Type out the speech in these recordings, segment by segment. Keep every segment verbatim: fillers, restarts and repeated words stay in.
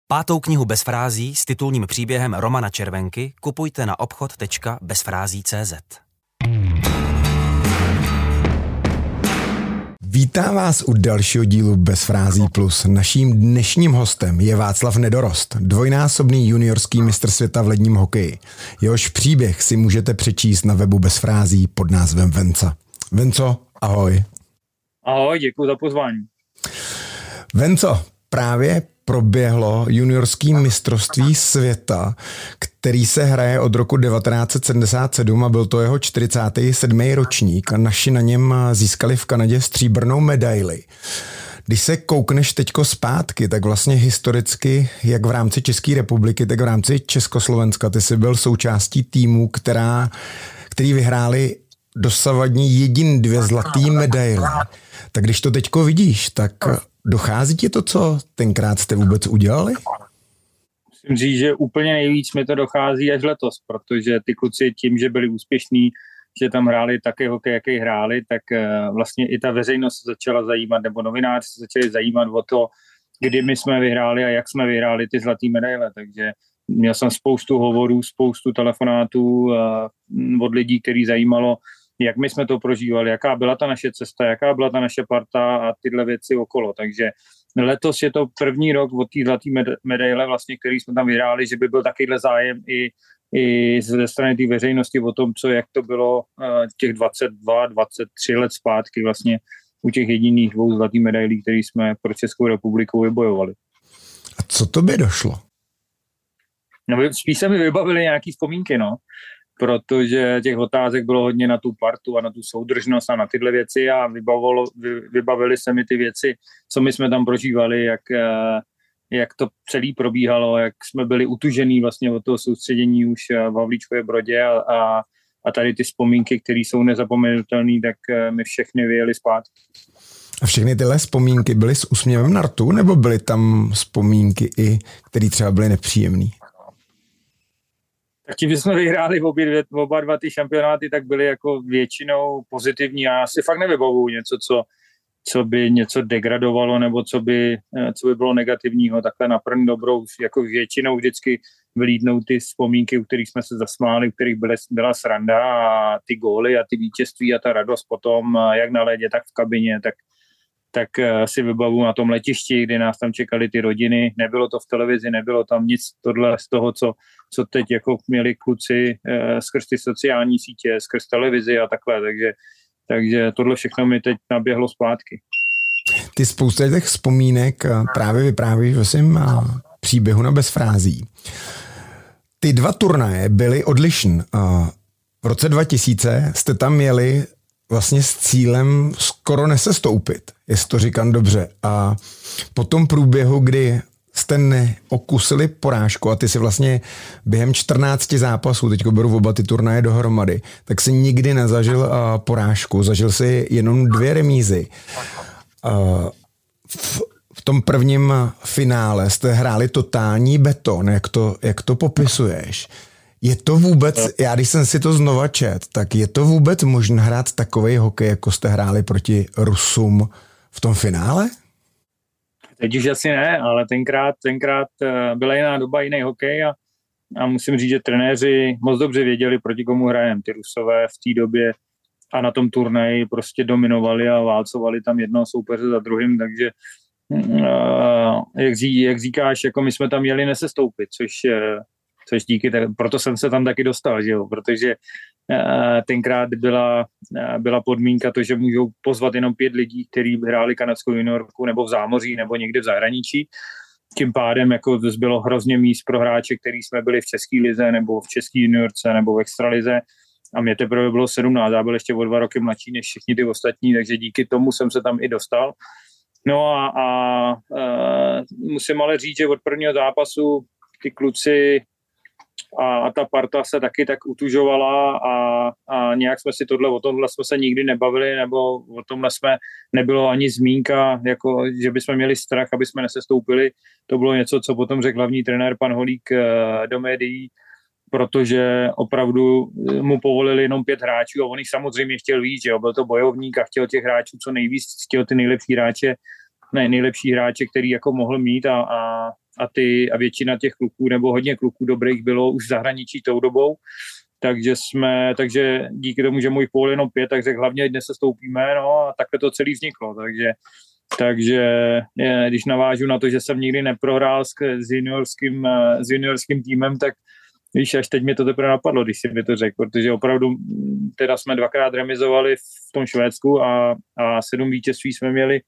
Pátou knihu Bez frází s titulním příběhem Romana Červenky kupujte na obchod tečka bezfrází tečka cé zet. Vítám vás u dalšího dílu Bez frází plus. Naším dnešním hostem je Václav Nedorost, dvojnásobný juniorský mistr světa v ledním hokeji. Jehož příběh si můžete přečíst na webu Bez frází pod názvem Venca. Venco, ahoj. Ahoj, děkuji za pozvání. Venco, právě proběhlo juniorský mistrovství světa, který se hraje od roku devatenáct set sedmdesát sedm a byl to jeho čtyřicátý sedmý ročník a naši na něm získali v Kanadě stříbrnou medaili. Když se koukneš teďko zpátky, tak vlastně historicky, jak v rámci České republiky, tak v rámci Československa, ty jsi byl součástí týmu, která, který vyhráli dosavadní jedin dvě zlatý medaile. Tak když to teďko vidíš, tak dochází ti to, co tenkrát jste vůbec udělali? Musím říct, že úplně nejvíc mi to dochází až letos, protože ty kluci tím, že byli úspěšní, že tam hráli také hokej, jaký hráli, tak vlastně i ta veřejnost se začala zajímat, nebo novináři se začali zajímat o to, kdy my jsme vyhráli a jak jsme vyhráli ty zlatý medaile. Takže měl jsem spoustu hovorů, spoustu telefonátů od lidí, který zajímalo, jak my jsme to prožívali, jaká byla ta naše cesta, jaká byla ta naše parta a tyhle věci okolo. Takže letos je to první rok od té zlaté medaile, vlastně, který jsme tam vyhráli, že by byl takovýhle zájem i, i ze strany té veřejnosti o tom, co jak to bylo těch dvacet dva, dvacet tři let zpátky vlastně u těch jediných dvou zlatých medailí, které jsme pro Českou republiku vybojovali. A co to by došlo? No, spíš se mi vybavily nějaký vzpomínky, no. Protože těch otázek bylo hodně na tu partu a na tu soudržnost a na tyhle věci a vybavilo, vy, vybavili se mi ty věci, co my jsme tam prožívali, jak, jak to celý probíhalo, jak jsme byli utužení vlastně od toho soustředění už v Havlíčkově Brodě a, a, a tady ty vzpomínky, které jsou nezapomenutelné, tak my všechny vyjeli zpátky. A všechny tyhle vzpomínky byly s úsměvem na rtu, nebo byly tam vzpomínky i, které třeba byly nepříjemné? Tak tím, že jsme vyhráli obě dvě, oba dva ty šampionáty, tak byly jako většinou pozitivní a já si fakt nevybavuju něco, co, co by něco degradovalo nebo co by, co by bylo negativního. Takhle na první dobrou, jako většinou vždycky vylídnou ty vzpomínky, u kterých jsme se zasmáli, u kterých byla, byla sranda a ty góly a ty vítězství a ta radost potom, jak na ledě, tak v kabině, tak tak si vybavu na tom letišti, kdy nás tam čekali ty rodiny. Nebylo to v televizi, nebylo tam nic tohle z toho, co, co teď jako měli kluci eh, skrz ty sociální sítě, skrz televizi a takhle. Takže, takže tohle všechno mi teď naběhlo zpátky. Ty spousta těch vzpomínek právě vyprávíš ve svém příběhu na Bez frází. Ty dva turnaje byly odlišné. V roce dva tisíce jste tam jeli vlastně s cílem skoro nesestoupit, jestli to říkám dobře. A po tom průběhu, kdy jste neokusili porážku a ty si vlastně během čtrnácti zápasů, teďko beru oba ty turnaje dohromady, tak si nikdy nezažil uh, porážku, zažil si jenom dvě remízy. Uh, v, v tom prvním finále jste hráli totální beton, jak to, jak to popisuješ. Je to vůbec, já když jsem si to znova čet, tak je to vůbec možné hrát takovej hokej, jako jste hráli proti Rusům v tom finále? Teď už asi ne, ale tenkrát, tenkrát byla jiná doba, jiný hokej a, a musím říct, že trenéři moc dobře věděli, proti komu hrajeme. Ty Rusové v té době a na tom turnaji prostě dominovali a válcovali tam jednoho soupeře za druhým, takže jak, ří, jak říkáš, jako my jsme tam měli nesestoupit, což což díky, proto jsem se tam taky dostal, že jo, protože uh, tenkrát byla, uh, byla podmínka to, že můžou pozvat jenom pět lidí, kteří hráli kanadskou juniorku nebo v zámoří nebo někde v zahraničí. Tím pádem jako bylo hrozně míst pro hráče, který jsme byli v české lize nebo v české juniorce nebo v extralize a mě teprve bylo sedmnáct, já byl ještě o dva roky mladší než všichni ty ostatní, takže díky tomu jsem se tam i dostal. No a, a uh, musím ale říct, že od prvního zápasu ty kluci A, a ta parta se taky tak utužovala a, a nějak jsme si tohle, o tomhle jsme se nikdy nebavili, nebo o tomhle jsme, nebylo ani zmínka, jako, že bychom měli strach, aby jsme nesestoupili. To bylo něco, co potom řekl hlavní trenér pan Holík do médií, protože opravdu mu povolili jenom pět hráčů a on jich samozřejmě chtěl víc, že jo? Byl to bojovník a chtěl těch hráčů co nejvíc, chtěl ty nejlepší hráče nej, nejlepší hráče, který jako mohl mít a, a, a, ty, a většina těch kluků, nebo hodně kluků dobrých bylo už v zahraničí tou dobou, takže jsme, takže díky tomu, že můj pól jenom pět, tak řekl hlavně dnes se stoupíme, no a takhle to celý vzniklo, takže takže je, když navážu na to, že jsem nikdy neprohrál s, s, juniorským, s juniorským týmem, tak víš, až teď mi to teprve napadlo, když si mi to řekl, protože opravdu teda jsme dvakrát remizovali v tom Švédsku a, a sedm vítězství jsme měli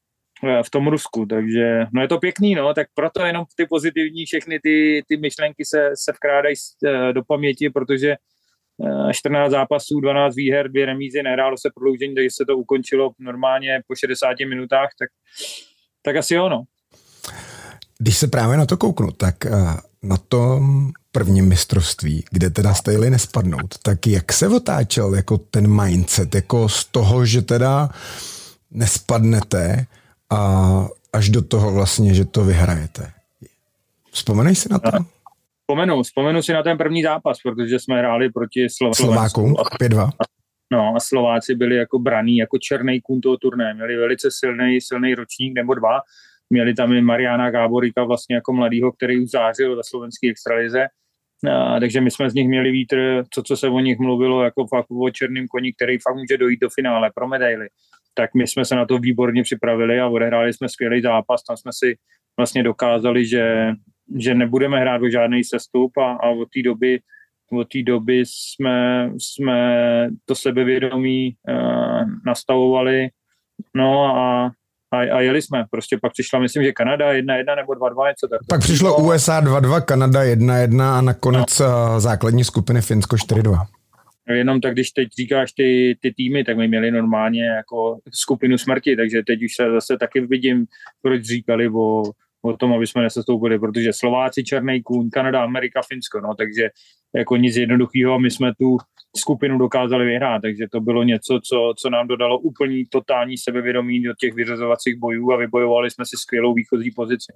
v tom Rusku, takže no je to pěkný, no, tak proto jenom ty pozitivní všechny ty, ty myšlenky se, se vkrádají do paměti, protože čtrnáct zápasů, dvanáct výher, dvě remízy, nehrálo se prodloužení, takže se to ukončilo normálně po šedesáti minutách, tak, tak asi jo, no. Když se právě na to kouknu, tak na tom prvním mistrovství, kde teda jste jeli nespadnout, tak jak se otáčel jako ten mindset, jako z toho, že teda nespadnete a až do toho vlastně, že to vyhrajete. Vzpomeneš si na to? Vzpomenu, vzpomenu si na ten první zápas, protože jsme hráli proti Slov- Slovákům pět dva. No a Slováci byli jako braní, jako černý kůň toho turné. Měli velice silný, silný ročník nebo dva. Měli tam i Mariana Gáboríka vlastně jako mladýho, který už zářil ve slovenské extralize. A, takže my jsme z nich měli vítr, co, co se o nich mluvilo, jako fakt o černým koni, který fakt může dojít do finále pro medaily. Tak my jsme se na to výborně připravili a odehráli jsme skvělý zápas. Tam jsme si vlastně dokázali, že že nebudeme hrát o žádný sestup a, a od té doby, od té doby jsme, jsme to sebevědomí uh, nastavovali, no a, a, a jeli jsme. Prostě pak přišla, myslím, že Kanada jedna jedna nebo dva dva, něco tak. Pak přišlo U S A dva dva, Kanada jedna jedna a nakonec no. základní skupiny Finsko čtyři dva. Jenom tak, když teď říkáš ty, ty týmy, tak my měli normálně jako skupinu smrti, takže teď už se zase taky vidím, proč říkali o o tom, aby jsme nesestoupili, protože Slováci, černý kůň, Kanada, Amerika, Finsko, no, takže jako nic jednoduchého, my jsme tu skupinu dokázali vyhrát, takže to bylo něco, co, co nám dodalo úplný totální sebevědomí do těch vyřazovacích bojů a vybojovali jsme si skvělou výchozí pozici.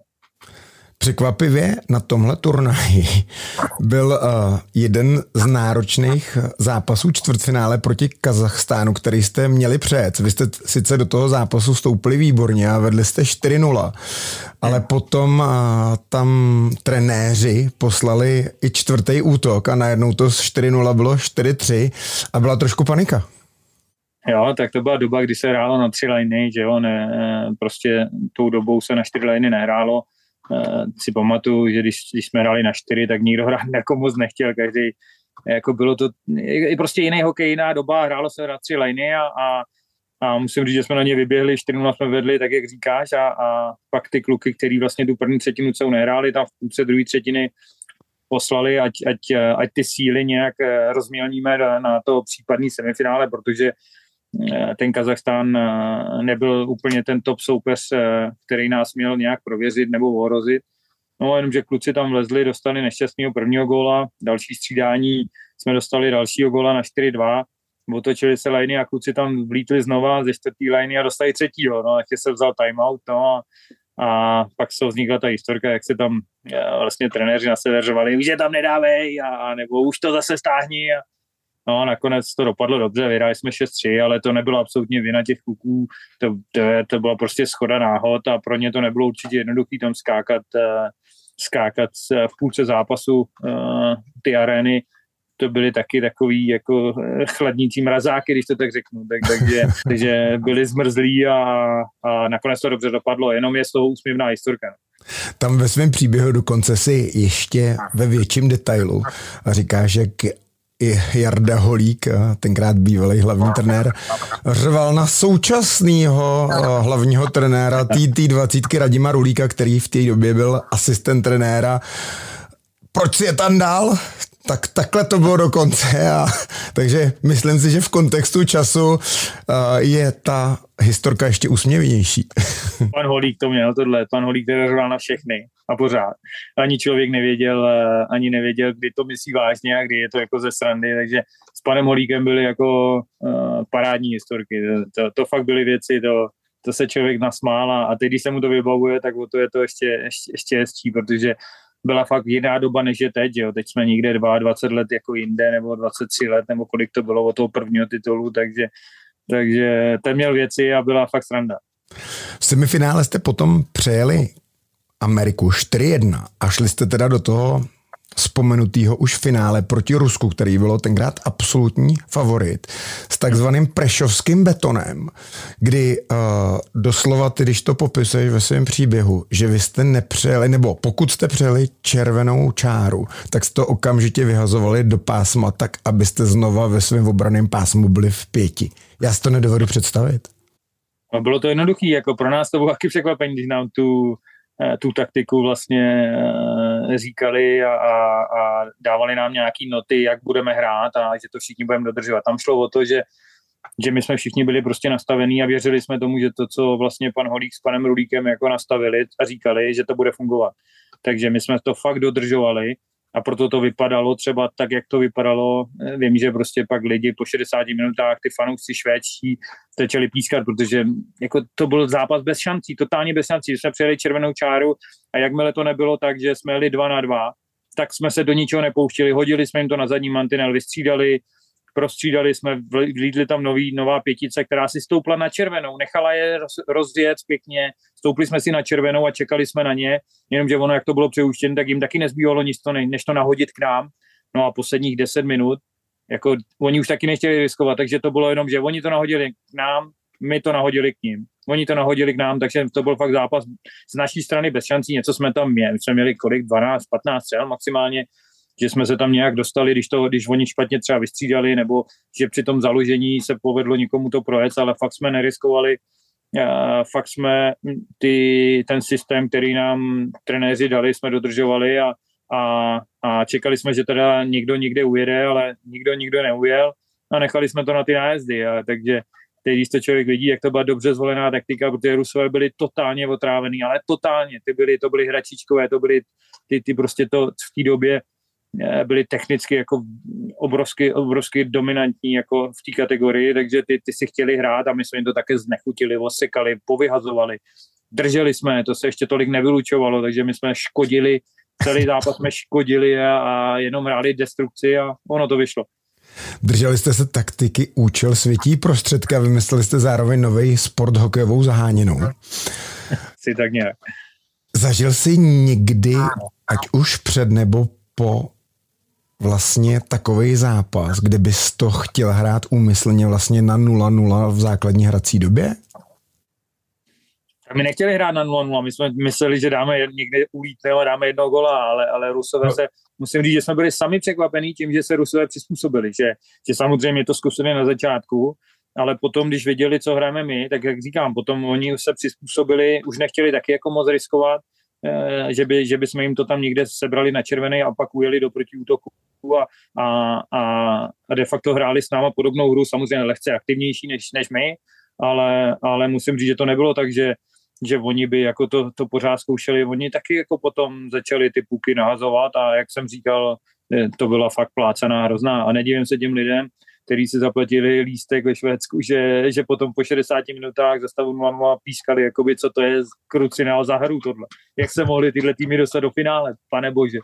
Překvapivě na tomhle turnaji byl uh, jeden z náročných zápasů čtvrtfinále proti Kazachstánu, který jste měli přejet. Vy jste sice do toho zápasu vstoupili výborně a vedli jste čtyři nula, ale potom uh, tam trenéři poslali i čtvrtý útok a najednou to z čtyři nula bylo čtyři tři a byla trošku panika. Jo, tak to byla doba, kdy se hrálo na tři liny, že jo, ne, prostě tou dobou se na čtyři liny nehrálo. Uh, si pamatuju, že když, když jsme hráli na čtyři, tak nikdo hrát jako moc nechtěl, každý, jako bylo to i prostě jiný hokej, jiná doba, hrálo se na tři liny a, a, a musím říct, že jsme na ně vyběhli, čtyři nula jsme vedli, tak jak říkáš a, a pak ty kluky, který vlastně tu první třetinu celou nehráli, tam v půlce druhé třetiny poslali, ať, ať, ať ty síly nějak rozmělníme na, na to případný semifinále, protože ten Kazachstán nebyl úplně ten top soupeř, který nás měl nějak prověřit nebo ohrozit. No jenomže kluci tam vlezli, dostali nešťastného prvního góla, další střídání jsme dostali dalšího góla na čtyři dva, otočili se liny a kluci tam vlítli znova ze čtvrtý liny a dostali třetího. No, ještě se vzal timeout, no a, a pak se vznikla ta historka, jak se tam vlastně trenéři na sebe řvali, už je tam nedávej, a, a nebo už to zase stáhni. A, no a nakonec to dopadlo dobře, vyhráli jsme šest tři, ale to nebylo absolutně vina těch kluků, to, to, to byla prostě shoda náhod a pro ně to nebylo určitě jednoduchý tam skákat, uh, skákat v půlce zápasu uh, ty arény, to byly taky takový jako chladnící mrazáky, když to tak řeknu, tak, takže, takže byli zmrzlí a, a nakonec to dobře dopadlo, jenom je z toho úsměvná historka. Tam ve svém příběhu dokonce si ještě ve větším detailu říkáš, že i Jarda Holík, tenkrát bývalý hlavní trenér, řval na současného hlavního trenéra té dvacítky Radima Rulíka, který v té době byl asistent trenéra. Proč si je tam dál? Tak takhle to bylo dokonce. A, takže myslím si, že v kontextu času uh, je ta historka ještě úsměvnější. Pan Holík to měl tohle, pan Holík teda řval na všechny a pořád. Ani člověk nevěděl, ani nevěděl, kdy to myslí vážně a kdy je to jako ze srandy, takže s panem Holíkem byly jako uh, parádní historky. To, to, to fakt byly věci, to, to se člověk nasmál a teď, když se mu to vybavuje, tak o to je to ještě, ještě, ještě hezčí, protože byla fakt jiná doba, než je teď, jo. Teď jsme někde dvacet dva let jako jinde, nebo dvacet tři let, nebo kolik to bylo od toho prvního titulu, takže, takže ten měl věci a byla fakt sranda. V semifinále jste potom přejeli Ameriku čtyři jedna a šli jste teda do toho vzpomenutého už finále proti Rusku, který bylo tenkrát absolutní favorit, s takzvaným prešovským betonem, kdy uh, doslova ty, když to popisuješ ve svém příběhu, že vy jste nepřejeli, nebo pokud jste přejeli červenou čáru, tak jste to okamžitě vyhazovali do pásma tak, abyste znova ve svém obranném pásmu byli v pěti. Já si to nedovedu představit. No, bylo to jednoduché, jako pro nás to bylo taky překvapení, když nám tu tu taktiku vlastně říkali a, a, a dávali nám nějaký noty, jak budeme hrát a že to všichni budeme dodržovat. Tam šlo o to, že, že my jsme všichni byli prostě nastavení a věřili jsme tomu, že to, co vlastně pan Holík s panem Rulíkem jako nastavili a říkali, že to bude fungovat. Takže my jsme to fakt dodržovali a proto to vypadalo třeba tak, jak to vypadalo. Vím, že prostě pak lidi po šedesáti minutách, ty fanoušci švédští, začali pískat, protože jako to byl zápas bez šancí, totálně bez šancí. Jsme přijeli červenou čáru a jakmile to nebylo tak, že jsme jeli dva na dva, tak jsme se do ničeho nepouštili, hodili jsme jim to na zadní mantinel, vystřídali, prostřídali jsme, vlídli tam nový, nová pětice, která si stoupla na červenou, nechala je roz, rozjet pěkně, stoupli jsme si na červenou a čekali jsme na ně, jenomže ono, jak to bylo přeúštěné, tak jim taky nezbývalo nic to, než to nahodit k nám. No a posledních deset minut, jako oni už taky nechtěli riskovat, takže to bylo jenom, že oni to nahodili k nám, my to nahodili k ním. Oni to nahodili k nám, takže to byl fakt zápas z naší strany bez šancí, něco jsme tam měli, my jsme měli kolik, dvanáct, patnáct střel maximálně, že jsme se tam nějak dostali, když, to, když oni špatně třeba vystřídali, nebo že při tom založení se povedlo někomu to projet, ale fakt jsme neriskovali, fakt jsme ty, ten systém, který nám trenéři dali, jsme dodržovali a, a, a čekali jsme, že teda někdo někde ujede, ale nikdo nikdo neujel a nechali jsme to na ty nájezdy, a, takže teď, když to člověk vidí, jak to byla dobře zvolená taktika, protože Rusové byli totálně otrávený, ale totálně, ty byly, to byly hračičkové, to byly ty, ty prostě to v té době byli technicky jako obrovsky, obrovsky dominantní jako v té kategorii, takže ty, ty si chtěli hrát a my jsme jim to také znechutili, osekali, povyhazovali, drželi jsme, to se ještě tolik nevylučovalo, takže my jsme škodili, celý zápas jsme škodili a, a jenom hráli destrukci a ono to vyšlo. Drželi jste se taktiky účel světí prostředka, vymysleli jste zároveň nový sport hokejovou zaháněnou. Si tak nějak. Zažil jsi někdy, ať už před nebo po vlastně takovej zápas, kde bys to chtěl hrát úmyslně vlastně na nula nula v základní hrací době? My nechtěli hrát na nula nula, my jsme mysleli, že dáme někde ulítneme a dáme jednoho gola, ale, ale Rusové no. se, musím říct, že jsme byli sami překvapení tím, že se Rusové přizpůsobili, že, že samozřejmě to zkusili na začátku, ale potom, když viděli, co hrajeme my, tak jak říkám, potom oni se přizpůsobili, už nechtěli taky jako moc riskovat, že by, že by jsme jim to tam někde sebrali na červený a pak ujeli do protiútoku a, a, a de facto hráli s náma podobnou hru, samozřejmě lehce aktivnější než, než my, ale, ale musím říct, že to nebylo tak, že, že oni by jako to, to pořád zkoušeli, oni taky jako potom začali ty puky nahazovat a jak jsem říkal, to byla fakt plácaná hrozná a nedivím se těm lidem, který si zaplatili lístek ve Švédsku, že, že potom po šedesáti minutách za stavu nula nula pískali, jakoby, co to je krucinál za hru tohle. Jak se mohli tyhle týmy dostat do finále, pane bože.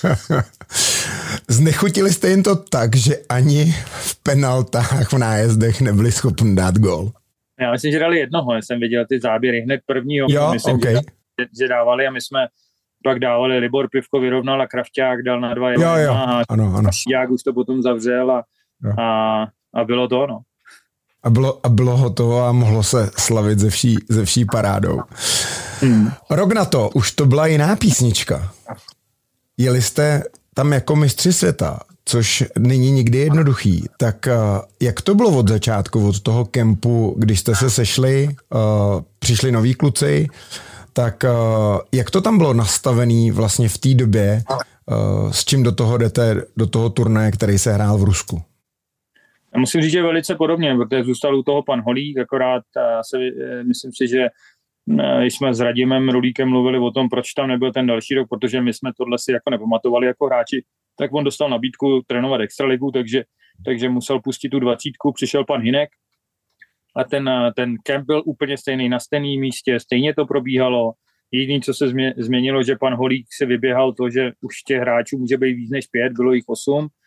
Znechutili jste jim to tak, že ani v penaltách v nájezdech nebyli schopni dát gól? Já myslím, že dali jednoho, já jsem viděl ty záběry hned prvního, jo, myslím, okay. že, že dávali a my jsme pak dávali, Libor Pivko vyrovnal a Krafťák dal na dva jo, jo. A ano, ano. Šíďák už to potom zavřel a A, a bylo to ono. A bylo, a bylo hotovo a mohlo se slavit ze vší, ze vší parádou. Hmm. Rok na to už to byla jiná písnička. Jeli jste tam jako mistři světa, což není nikdy jednoduchý. Tak jak to bylo od začátku, od toho kempu, když jste se sešli, uh, přišli noví kluci, tak uh, jak to tam bylo nastavený vlastně v té době, uh, s čím do toho jdete, do toho turnaje, který se hrál v Rusku? Já musím říct, že velice podobně, protože zůstal u toho pan Holík, akorát se, myslím si, že když jsme s Radimem Rulíkem mluvili o tom, proč tam nebyl ten další rok, protože my jsme tohle si jako nepamatovali jako hráči, tak on dostal nabídku trénovat extraligu, takže, takže musel pustit tu dvacítku, přišel pan Hinek a ten, ten kemp byl úplně stejný, na stejném místě, stejně to probíhalo. Jediné, co se změnilo, že pan Holík si vyběhal to, že už těch hráčů může být víc než pět, bylo jich osm,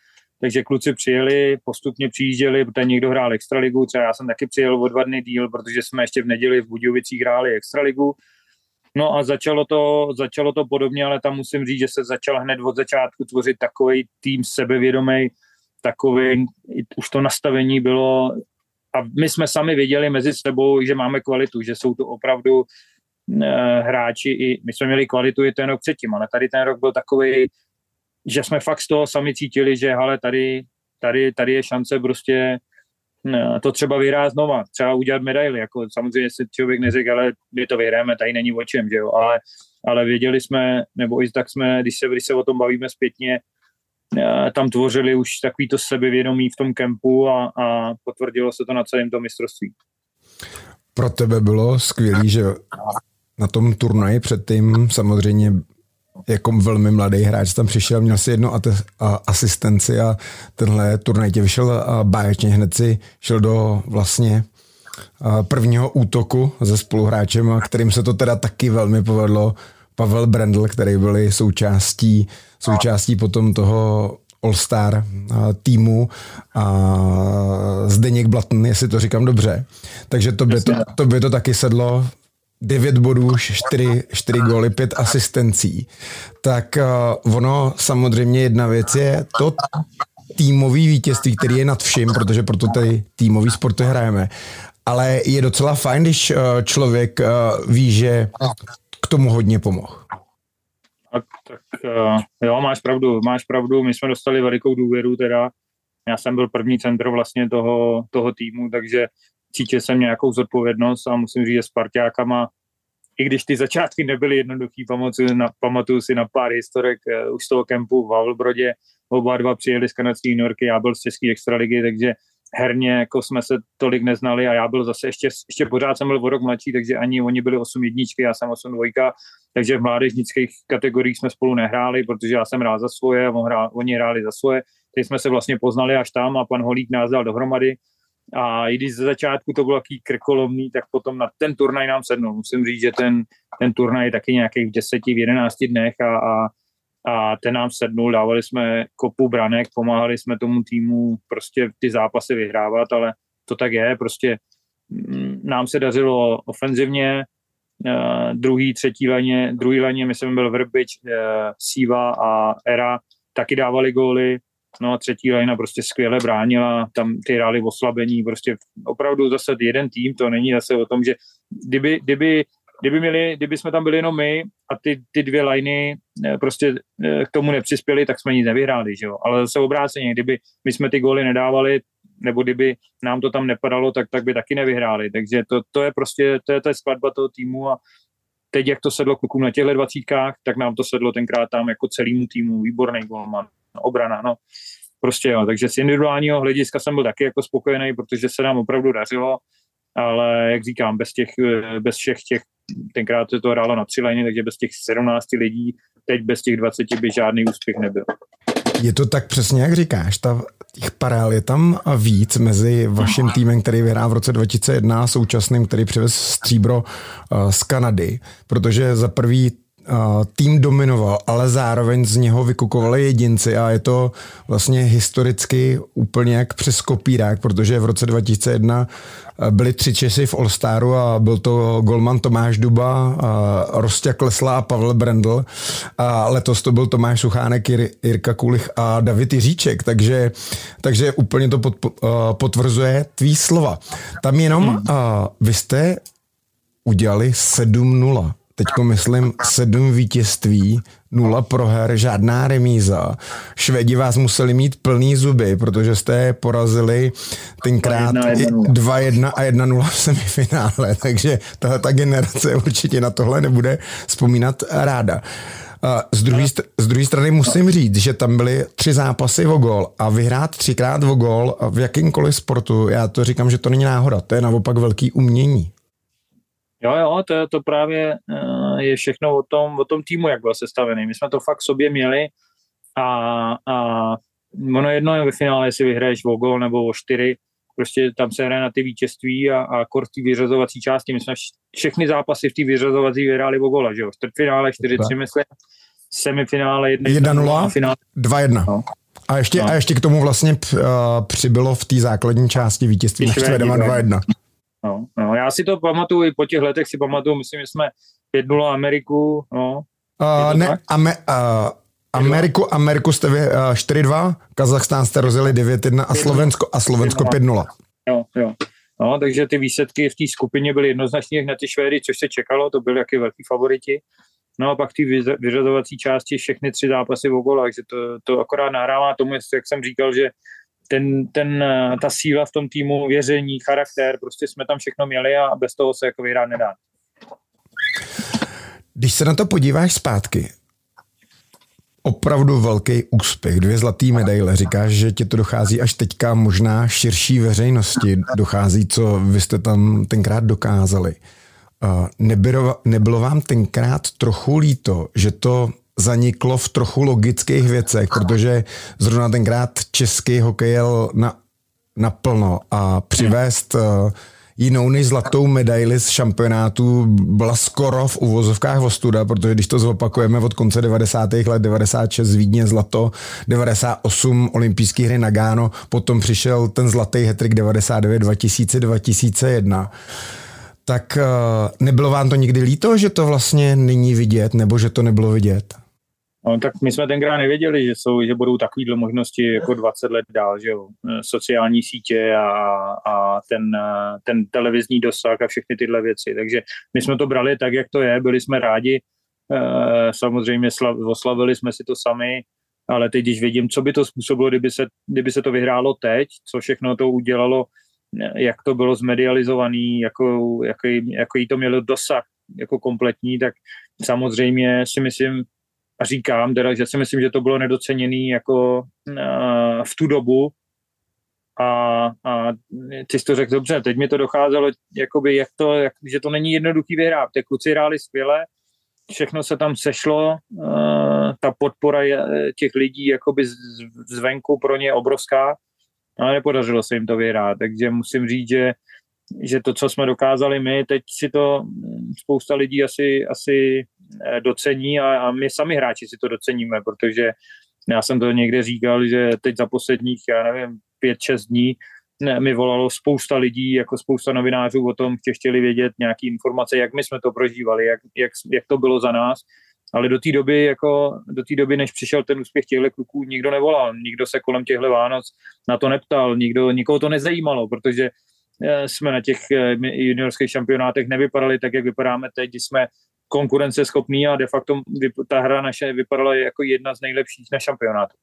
takže kluci přijeli, postupně přijížděli, protože někdo hrál extraligu, třeba já jsem taky přijel o dva dny díl, protože jsme ještě v neděli v Budějovicích hráli extraligu. No a začalo to, začalo to podobně, ale tam musím říct, že se začal hned od začátku tvořit takový tým sebevědomý, takový, už to nastavení bylo, a my jsme sami věděli mezi sebou, že máme kvalitu, že jsou to opravdu eh, hráči, i my jsme měli kvalitu i ten rok předtím, ale tady ten rok byl takový, že jsme fakt z toho sami cítili, že hele, tady, tady, tady je šance prostě to třeba vyhrát znova, třeba udělat medaily, jako samozřejmě si člověk neřekl, ale my to vyhráme, tady není o čem, že jo, ale, ale věděli jsme, nebo i tak jsme, když se, když se o tom bavíme zpětně, tam tvořili už takový to sebevědomí v tom kempu a, a potvrdilo se to na celém tom mistrovství. Pro tebe bylo skvělý, že na tom turnaji předtím samozřejmě jako velmi mladý hráč tam přišel, měl si jednu asistenci a tenhle turnaj tě vyšel báječně, hned si šel do vlastně prvního útoku se spoluhráčem, kterým se to teda taky velmi povedlo, Pavel Brendl, který byli součástí, součástí potom toho All-Star týmu a Zdeněk Blatn, jestli to říkám dobře. Takže to by to, to, by to taky sedlo. devět bodů, čtyři, čtyři góly, pět asistencí. Tak uh, ono samozřejmě jedna věc je to týmový vítězství, který je nad vším, protože proto ty týmový sporty hrajeme. Ale je docela fajn, když uh, člověk uh, ví, že k tomu hodně pomohl. Tak, tak uh, jo, máš pravdu, máš pravdu, my jsme dostali velikou důvěru, teda já jsem byl první centr vlastně toho, toho týmu, takže cítil jsem nějakou zodpovědnost a musím říct, že s parťákama, i když ty začátky nebyly jednoduchý, pamatuju, na, pamatuju si na pár historek uh, už z toho kempu v Wawelbrodě, oba dva přijeli z kanadské juniorky, já byl z české extraligy, takže herně jako jsme se tolik neznali a já byl zase ještě, ještě pořád jsem byl o rok mladší, takže ani oni byli osm jedničky, já jsem osm dvojka, takže v mládežnických kategoriích jsme spolu nehráli, protože já jsem hrál za svoje a on hrál, oni hráli za svoje, teď jsme se vlastně poznali až tam a pan Holík nás dal dohromady a i když ze začátku to bylo takový krkolomný, tak potom na ten turnaj nám sednul. Musím říct, že ten, ten turnaj je taky nějakých v deseti, v jedenácti dnech a, a a ten nám sednul, dávali jsme kopu branek, pomáhali jsme tomu týmu prostě ty zápasy vyhrávat, ale to tak je, prostě nám se dařilo ofenzivně, uh, druhý, třetí laně, druhý laně, myslím, byl Vrbič, uh, Siva a Era, taky dávali góly, no a třetí lajna prostě skvěle bránila, tam ty hráli v oslabení, prostě opravdu zase jeden tým, to není zase o tom, že kdyby, kdyby Kdyby, měli, kdyby jsme tam byli jenom my a ty, ty dvě lajny prostě k tomu nepřispěli, tak jsme nic nevyhráli, že jo? Ale zase obráceně, kdyby my jsme ty góly nedávali, nebo kdyby nám to tam nepadalo, tak, tak by taky nevyhráli. Takže to, to je prostě, to je, to je skladba toho týmu a teď, jak to sedlo klukům na těchto dvacítkách, tak nám to sedlo tenkrát tam jako celému týmu, výborný golman, obrana, no. Prostě jo, takže z individuálního hlediska jsem byl taky jako spokojený, protože se nám opravdu dařilo, ale jak říkám, bez těch, bez všech těch, tenkrát se to hrálo na tři lajny, takže bez těch sedmnácti lidí, teď bez těch dvaceti by žádný úspěch nebyl. Je to tak přesně, jak říkáš, ta, těch paralel je tam víc mezi vaším týmem, který vyhrál v roce dva tisíce jedna a současným, který přivez stříbro uh, z Kanady, protože za prvý Uh, tým dominoval, ale zároveň z něho vykukovali jedinci a je to vlastně historicky úplně jak přes kopírák, protože v roce dva tisíce jedna byli tři Česi v All-Staru a byl to golman Tomáš Duba, uh, Rosťa Klesla a Pavel Brendl a letos to byl Tomáš Suchánek, Jir, Jirka Kulich a David Jiříček, takže, takže úplně to pod, uh, potvrzuje tvý slova. Tam jenom uh, vy jste udělali sedm nula. Teďko myslím sedm vítězství, nula proher, žádná remíza. Švédi vás museli mít plný zuby, protože jste porazili tenkrát dva jedna a jedna nula v semifinále, takže tahle ta generace určitě na tohle nebude vzpomínat ráda. Z druhé z druhé strany musím říct, že tam byly tři zápasy o gól a vyhrát třikrát o gól v jakýmkoliv sportu, já to říkám, že to není náhoda, to je naopak velký umění. Jo, jo, to, to právě uh, je všechno o tom, o tom týmu, jak byl sestavený. My jsme to fakt sobě měli a, a ono jedno je ve finále, jestli vyhraješ o gól nebo o čtyři, prostě tam se hraje na ty vítězství a, a kort ty vyřazovací části. My jsme všechny zápasy v té vyřazovací vyhráli o góla, že jo? V čtvrtfinále čtyři tři, myslím, semifinále jedna nula, dva jedna. No. A ještě, no. a ještě k tomu vlastně uh, přibylo v té základní části vítězství nad Švédama dva jedna. No, no, já si to pamatuju, i po těch letech si pamatuju, myslím, že jsme pět nula Ameriku, no. Uh, ne, Ame, uh, Ameriku, Ameriku jste vy, uh, čtyři dva, Kazachstán jste rozjeli devět jedna a Slovensko, a Slovensko pět nula. Jo, jo. No, takže ty výsledky v té skupině byly jednoznačně na ty Švédy, což se čekalo, to byly jaký velký favoriti. No a pak ty vyřazovací části, všechny tři zápasy v obou, takže to, to akorát nahrává tomu, jak jsem říkal, že ten, ten, ta síla v tom týmu, věření, charakter, prostě jsme tam všechno měli a bez toho se jako vyhrát nedá. Když se na to podíváš zpátky, opravdu velký úspěch, dvě zlatý medaile, říkáš, že ti to dochází až teďka možná širší veřejnosti, dochází, co vy jste tam tenkrát dokázali. Nebylo, nebylo vám tenkrát trochu líto, že to zaniklo v trochu logických věcech, protože zrovna tenkrát český hokej jel na, naplno a přivést jinou než zlatou medaili z šampionátu byla skoro v uvozovkách ostuda, protože když to zopakujeme od konce devadesátých let, devadesát šest z Vídně zlato, devadesát osm olympijské hry Nagano, potom přišel ten zlatý hat-trick devadesát devět, dva tisíce, dva tisíce jedna. Tak nebylo vám to nikdy líto, že to vlastně není vidět, nebo že to nebylo vidět? No, tak my jsme tenkrát nevěděli, že, jsou, že budou takovýhle možnosti jako dvacet let dál, že jo. Sociální sítě a, a ten, ten televizní dosah a všechny tyhle věci. Takže my jsme to brali tak, jak to je, byli jsme rádi. Samozřejmě oslavili jsme si to sami, ale teď, když vidím, co by to způsobilo, kdyby se, kdyby se to vyhrálo teď, co všechno to udělalo, jak to bylo zmedializovaný, jako, jaký, jaký to mělo dosah jako kompletní, tak samozřejmě si myslím, a říkám teda, že si myslím, že to bylo nedoceněný jako uh, v tu dobu a, a ty jsi to řekl dobře, teď mi to docházelo, jakoby, jak to, jak, že to není jednoduchý vyhrát. Ty kluci hráli skvěle, všechno se tam sešlo, uh, ta podpora těch lidí jakoby z, zvenku pro ně obrovská, ale nepodařilo se jim to vyhrát, takže musím říct, že, že to, co jsme dokázali my, teď si to spousta lidí asi, asi docení a, a my sami hráči si to doceníme, protože já jsem to někde říkal, že teď za posledních, já nevím, pět, šest dní ne, mi volalo spousta lidí, jako spousta novinářů o tom, že chtěli vědět nějaké informace, jak my jsme to prožívali, jak, jak, jak to bylo za nás, ale do té doby, jako, do té doby, než přišel ten úspěch těchto kluků, nikdo nevolal, nikdo se kolem těchto Vánoc na to neptal, nikdo, nikoho to nezajímalo, protože jsme na těch juniorských šampionátech nevypadali tak, jak vypadáme teď, kdy jsme konkurenceschopný a de facto ta hra naše vypadala jako jedna z nejlepších na šampionátu.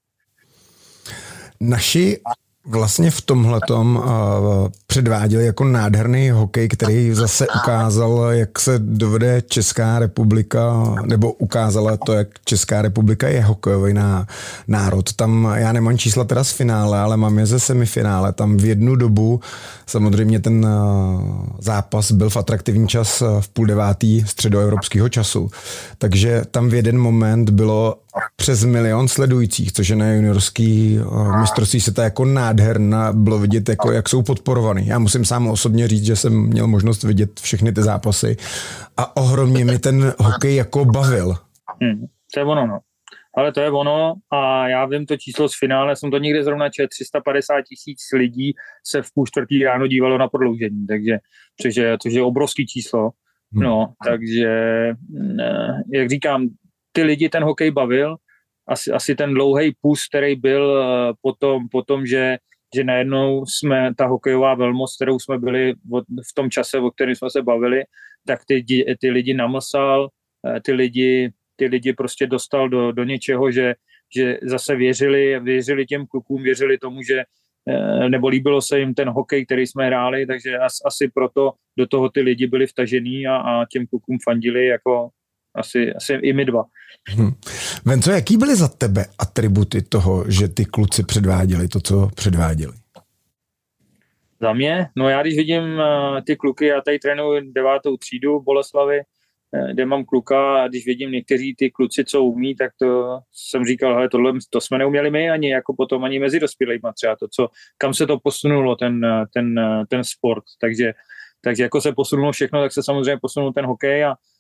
Naši vlastně v tomhletom uh, předváděli jako nádherný hokej, který zase ukázal, jak se dovede Česká republika, nebo ukázala to, jak Česká republika je hokejový národ. Tam já nemám čísla teda z finále, ale mám je ze semifinále. Tam v jednu dobu, samozřejmě ten uh, zápas byl v atraktivní čas v půl devátý středoevropského času. Takže tam v jeden moment bylo přes milion sledujících, což je na juniorský uh, mistrovství světa jako nádherná, bylo vidět, jako, jak jsou podporovaný. Já musím sám osobně říct, že jsem měl možnost vidět všechny ty zápasy a ohromně mi ten hokej jako bavil. Hmm, to je ono, no. Ale to je ono a já vím to číslo z finále, jsem to někde zrovna četl, tři sta padesát tisíc lidí se v půl čtvrtý ráno dívalo na prodloužení, takže což je, což je obrovský číslo. No, hmm. takže jak říkám, ty lidi ten hokej bavil, asi, asi ten dlouhý pus, který byl potom, potom že, že najednou jsme ta hokejová velmoc, kterou jsme byli v tom čase, o kterém jsme se bavili, tak ty, ty lidi namlsal, ty lidi, ty lidi prostě dostal do, do něčeho, že, že zase věřili, věřili těm klukům, věřili tomu, že nebo líbilo se jim ten hokej, který jsme hráli, takže asi proto do toho ty lidi byli vtažený a, a těm klukům fandili jako asi, asi i my dva. Hmm. Venco, jaký byly za tebe atributy toho, že ty kluci předváděli to, co předváděli? Za mě? No já když vidím uh, ty kluky, já tady trénuji devátou třídu v Boleslavi, kde mám kluka a když vidím někteří ty kluci, co umí, tak to jsem říkal, hele, tohle, to jsme neuměli my ani jako potom ani mezi dospělejma třeba to, co, kam se to posunulo ten, ten, ten sport, takže, takže jako se posunulo všechno, tak se samozřejmě posunul ten hokej a,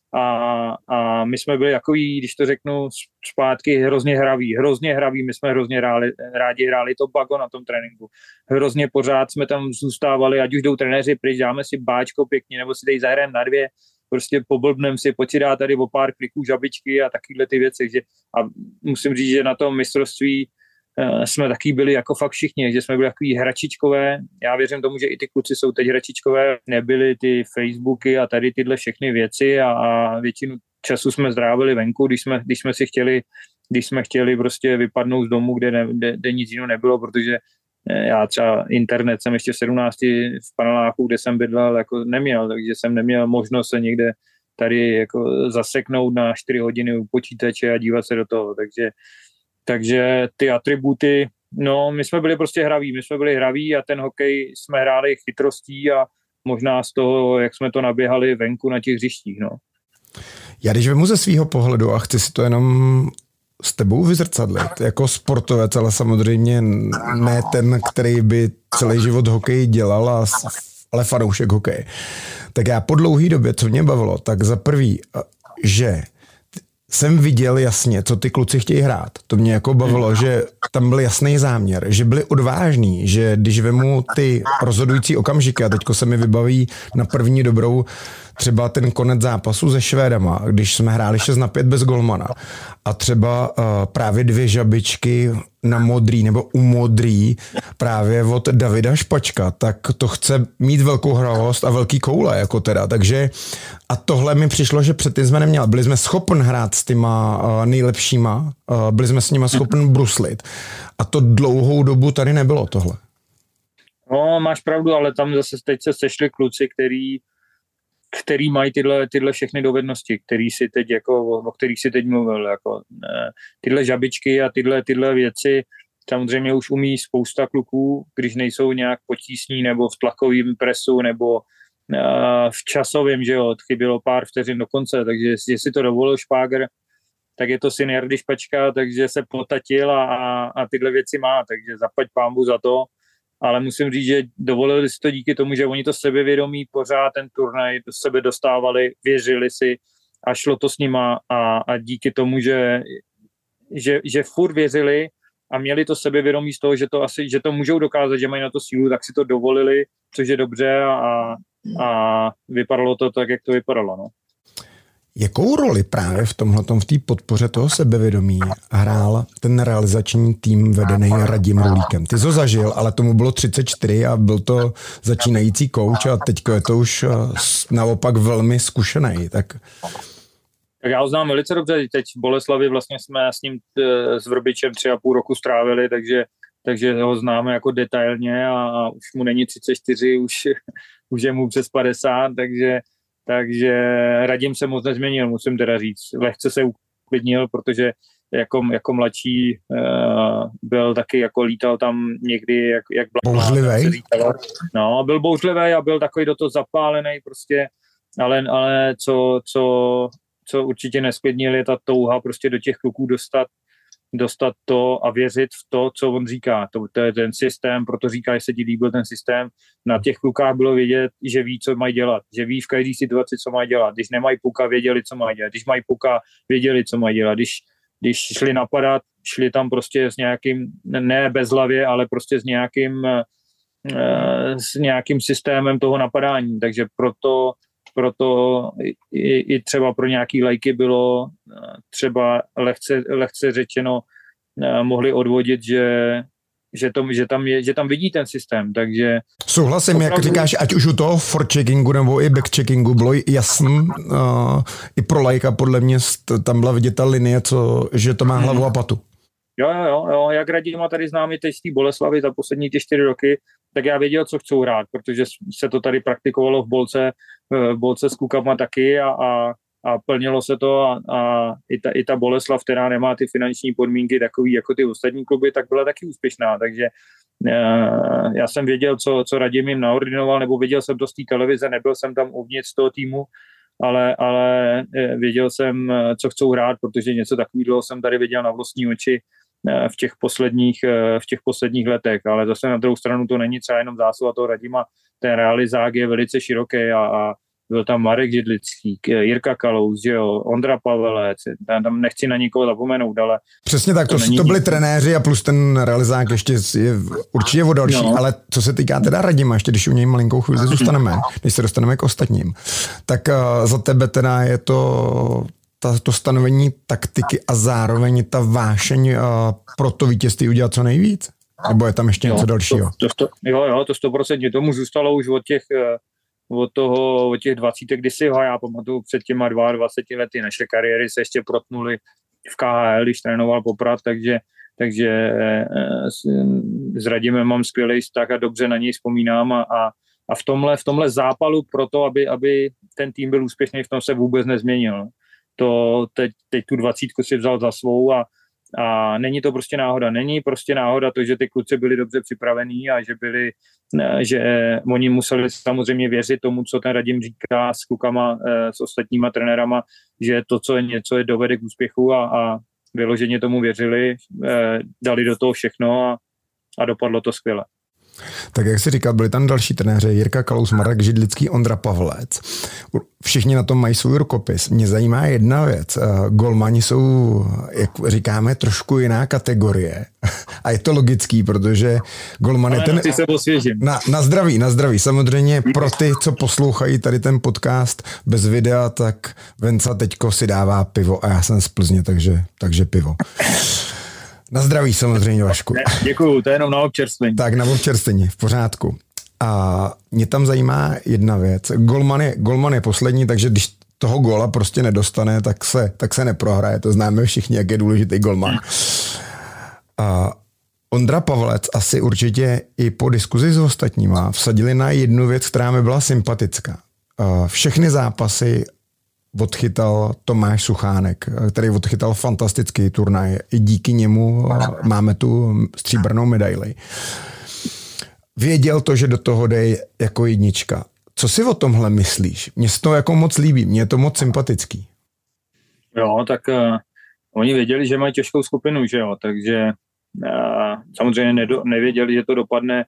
a, a my jsme byli takový, když to řeknu zpátky, hrozně hraví, hrozně hraví, my jsme hrozně hráli, rádi hráli to bago na tom tréninku. Hrozně pořád jsme tam zůstávali, ať už jdou trenéři pryč, dáme si báčko pěkně, nebo si tady zahrajeme na dvě, prostě poblbnem si, pojď si dát tady o pár kliků žabičky a takovýhle ty věci. Že, a musím říct, že na tom mistrovství uh, jsme taky byli jako fakt všichni, že jsme byli takový hračičkové. Já věřím tomu, že i ty kluci jsou teď hračičkové. Nebyly ty Facebooky a tady tyhle všechny věci a, a většinu času jsme strávili venku, když jsme, když jsme si chtěli, když jsme chtěli prostě vypadnout z domu, kde, ne, kde, kde nic jiného nebylo, protože já třeba internet jsem ještě v sedmnácti v paneláku, kde jsem bydlel, jako neměl, takže jsem neměl možnost se někde tady jako zaseknout na čtyři hodiny u počítače a dívat se do toho, takže, takže ty atributy, no my jsme byli prostě hraví, my jsme byli hraví a ten hokej jsme hráli chytrostí a možná z toho, jak jsme to naběhali venku na těch hřištích, no. Já když vemu ze svýho pohledu a chci si to jenom s tebou vyzrcadlit jako sportovec, ale samozřejmě ne ten, který by celý život hokej dělal, a, ale fanoušek hokeje. Tak já po dlouhý době, co mě bavilo, tak za prvý, že jsem viděl jasně, co ty kluci chtějí hrát. To mě jako bavilo, že tam byl jasný záměr, že byli odvážní, že když vemu ty rozhodující okamžiky, a teďko se mi vybaví na první dobrou třeba ten konec zápasu se Švédama, když jsme hráli šest na pět bez golmana a třeba uh, právě dvě žabičky na modrý nebo u modrý právě od Davida Špačka, tak to chce mít velkou hravost a velký koule, jako teda, takže a tohle mi přišlo, že předtím jsme neměli, byli jsme schopni hrát s těma uh, nejlepšíma, uh, byli jsme s nima schopni bruslit a to dlouhou dobu tady nebylo tohle. No, máš pravdu, ale tam zase teď se sešli kluci, který který mají tyhle, tyhle všechny dovednosti, který si teď jako, o kterých si teď mluvil. Jako, ne, tyhle žabičky a tyhle, tyhle věci samozřejmě už umí spousta kluků, když nejsou nějak potísní nebo v tlakovém presu nebo uh, v časovém, že jo, chybělo pár vteřin do konce, takže jestli to dovolil Špáger, tak je to syn Jardy Špačka, takže se potatil a, a, a tyhle věci má, takže zaplať pánbu za to. Ale musím říct, že dovolili si to díky tomu, že oni to sebevědomí pořád ten turnaj do sebe dostávali, věřili si a šlo to s nima a, a díky tomu, že, že, že furt věřili a měli to sebevědomí z toho, že to asi, že to můžou dokázat, že mají na to sílu, tak si to dovolili, což je dobře a, a vypadalo to tak, jak to vypadalo, no. Jakou roli právě v tomhletom, v té podpoře toho sebevědomí hrál ten realizační tým vedený Radim Rulíkem? Ty jsi ho zažil, ale tomu bylo třicet čtyři a byl to začínající kouč a teďko je to už naopak velmi zkušený. Tak... tak já ho znám velice dobře. Teď v Boleslavi vlastně jsme s ním s Vrbičem tři a půl roku strávili, takže, takže ho známe jako detailně a, a už mu není třicet čtyři, už, už je mu přes padesát, takže Takže Radim se moc nezměnil, musím teda říct. Lehce se uklidnil, protože jako, jako mladší uh, byl taky, jako lítal tam někdy, jak, jak bouřlivý. No, byl bouřlivý a byl takový do toho zapálený prostě, ale, ale co, co, co určitě nesklidnil, je ta touha prostě do těch kluků dostat dostat to a věřit v to, co on říká. To, to je ten systém, proto říká, že se ti líbil ten systém. Na těch klukách bylo vidět, že ví, co mají dělat. Že ví v každé situaci, co mají dělat. Když nemají puka, věděli, co mají dělat. Když mají puka, věděli, co mají dělat. Když, když šli napadat, šli tam prostě s nějakým, ne bezhlavě, ale prostě s nějakým, s nějakým systémem toho napadání. Takže proto proto i, i třeba pro nějaký lajky bylo třeba lehce, lehce řečeno mohli odvodit, že, že, to, že, tam je, že tam vidí ten systém, takže... Souhlasím, opravdu... jak říkáš, ať už u toho forecheckingu nebo i backcheckingu bylo jasný, uh, i pro lajka podle mě tam byla vidět ta linie, co, že to má hlavu a patu. Jo, jo, jo, jak Radima tady známe teď z té Boleslavy za poslední ty čtyři roky, tak já věděl, co chcou hrát, protože se to tady praktikovalo v Bolce, v Bolce s klukama taky a, a, a plnilo se to a, a i, ta, i ta Boleslav, která nemá ty finanční podmínky takový jako ty ostatní kluby, tak byla taky úspěšná, takže uh, já jsem věděl, co, co Radim jim naordinoval, nebo viděl jsem to z té televize, nebyl jsem tam uvnitř toho týmu, ale, ale věděl jsem, co chcou hrát, protože něco takového jsem tady viděl na vlastní oči v těch posledních, v těch posledních letech, ale zase na druhou stranu to není třeba jenom zásluha toho Radima, ten realizák je velice široký a, a byl tam Marek Židlický, Jirka Kalous, že jo, Ondra Pavelec, tam nechci na nikoho zapomenout, ale... Přesně tak, to, to, to byli trenéři a plus ten realizák ještě je určitě o další, no. Ale co se týká teda Radima, ještě když u něj malinkou chvíli zůstaneme, když se dostaneme k ostatním, tak uh, za tebe teda je to... Ta, to stanovení taktiky a zároveň ta vášeň uh, pro to vítězství udělat co nejvíc? Nebo je tam ještě jo, něco dalšího? To, to, to, jo, jo, to sto procent tomu zůstalo už od těch, od toho, od těch dvacítek kdysi, a já pamatuju před těma dvaceti dvěma lety naše kariéry se ještě protnuly v K H L, když trénoval Poprad, takže, takže s Radimem mám skvělý vztah a dobře na něj vzpomínám a, a, a v, tomhle, v tomhle zápalu pro to, aby, aby ten tým byl úspěšný, v tom se vůbec nezměnil. To teď, teď tu dvacítku si vzal za svou a, a není to prostě náhoda. Není prostě náhoda to, že ty kluci byli dobře připravení a že byli, že oni museli samozřejmě věřit tomu, co ten Radim říká s klukama, s ostatníma trenérama, že to, co je něco, je dovede k úspěchu a, a vyloženě tomu věřili, dali do toho všechno a, a dopadlo to skvěle. Tak jak jsi říkal, byli tam další trenéři, Jirka Kalous, Marek Židlický, Ondra Pavlec. Všichni na tom mají svůj rukopis. Mě zajímá jedna věc. Golmani jsou, jak říkáme, trošku jiná kategorie. A je to logický, protože golman je ten... Na, na zdraví, na zdraví. Samozřejmě pro ty, co poslouchají tady ten podcast bez videa, tak Venca teďko si dává pivo a já jsem z Plzně, takže, takže pivo. Na zdraví samozřejmě, Vašku. Děkuju, to je jenom na občerstvení. Tak, na občerstvení, v pořádku. A mě tam zajímá jedna věc. Golman je, golman je poslední, takže když toho góla prostě nedostane, tak se, tak se neprohraje. To známe všichni, jak je důležitý golman. A Ondra Pavlec asi určitě i po diskuzi s ostatníma vsadili na jednu věc, která mi byla sympatická. A všechny zápasy odchytal Tomáš Suchánek, který odchytal fantastický turnaj. I díky němu máme tu stříbrnou medaili. Věděl to, že do toho jde jako jednička. Co si o tomhle myslíš? Mně se to jako moc líbí, mně je to moc sympatický. Jo, tak uh, oni věděli, že mají těžkou skupinu, že jo, takže uh, samozřejmě nedo, nevěděli, že to dopadne.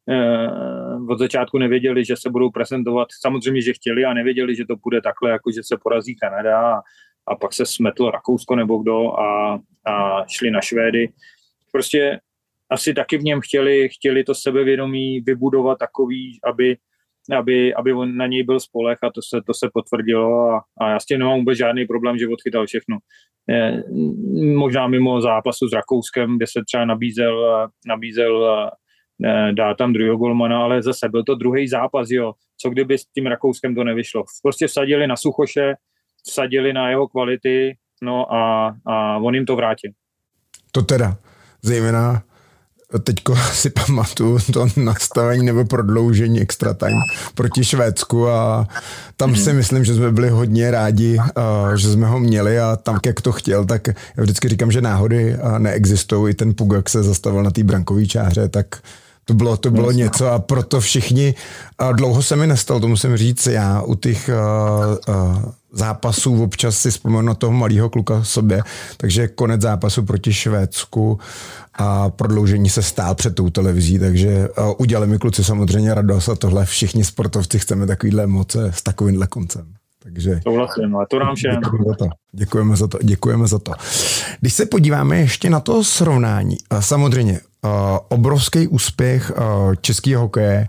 Uh, od začátku nevěděli, že se budou prezentovat, samozřejmě, že chtěli a nevěděli, že to bude takhle, jako že se porazí Kanada a, a pak se smetlo Rakousko nebo kdo a, a šli na Švédy. Prostě asi taky v něm chtěli, chtěli to sebevědomí vybudovat takový, aby, aby, aby on na něj byl spoleh a to se, to se potvrdilo a, a já s tím nemám vůbec žádný problém, že odchytal všechno. Je, možná mimo zápasu s Rakouskem, kde se třeba nabízel, nabízel dá tam druhého golmana, ale zase byl to druhý zápas, jo. Co kdyby s tím Rakouskem to nevyšlo? Prostě vsadili na Suchoše, vsadili na jeho kvality, no a, a on jim to vrátil. To teda, zejména teďko si pamatuju to nastavení nebo prodloužení extra time proti Švédsku a tam mm. si myslím, že jsme byli hodně rádi, uh, že jsme ho měli a tam, jak to chtěl, tak já vždycky říkám, že náhody neexistují. I ten Pugak se zastavil na té brankové čáře, tak to bylo, to bylo něco a proto všichni, a dlouho se mi nestalo, to musím říct, já u těch uh, uh, zápasů občas si vzpomenu na toho malého kluka sobě, takže konec zápasu proti Švédsku a prodloužení se stál před tou televizí, takže uh, udělali mi kluci samozřejmě radost a tohle všichni sportovci chceme takovýhle emoce s takovýmhle koncem. Takže souhlasím, ale to nám všem. Děkujeme za to. Děkujeme za to. Děkujeme za to. Když se podíváme ještě na to srovnání, samozřejmě uh, obrovský úspěch uh, českého hokeje,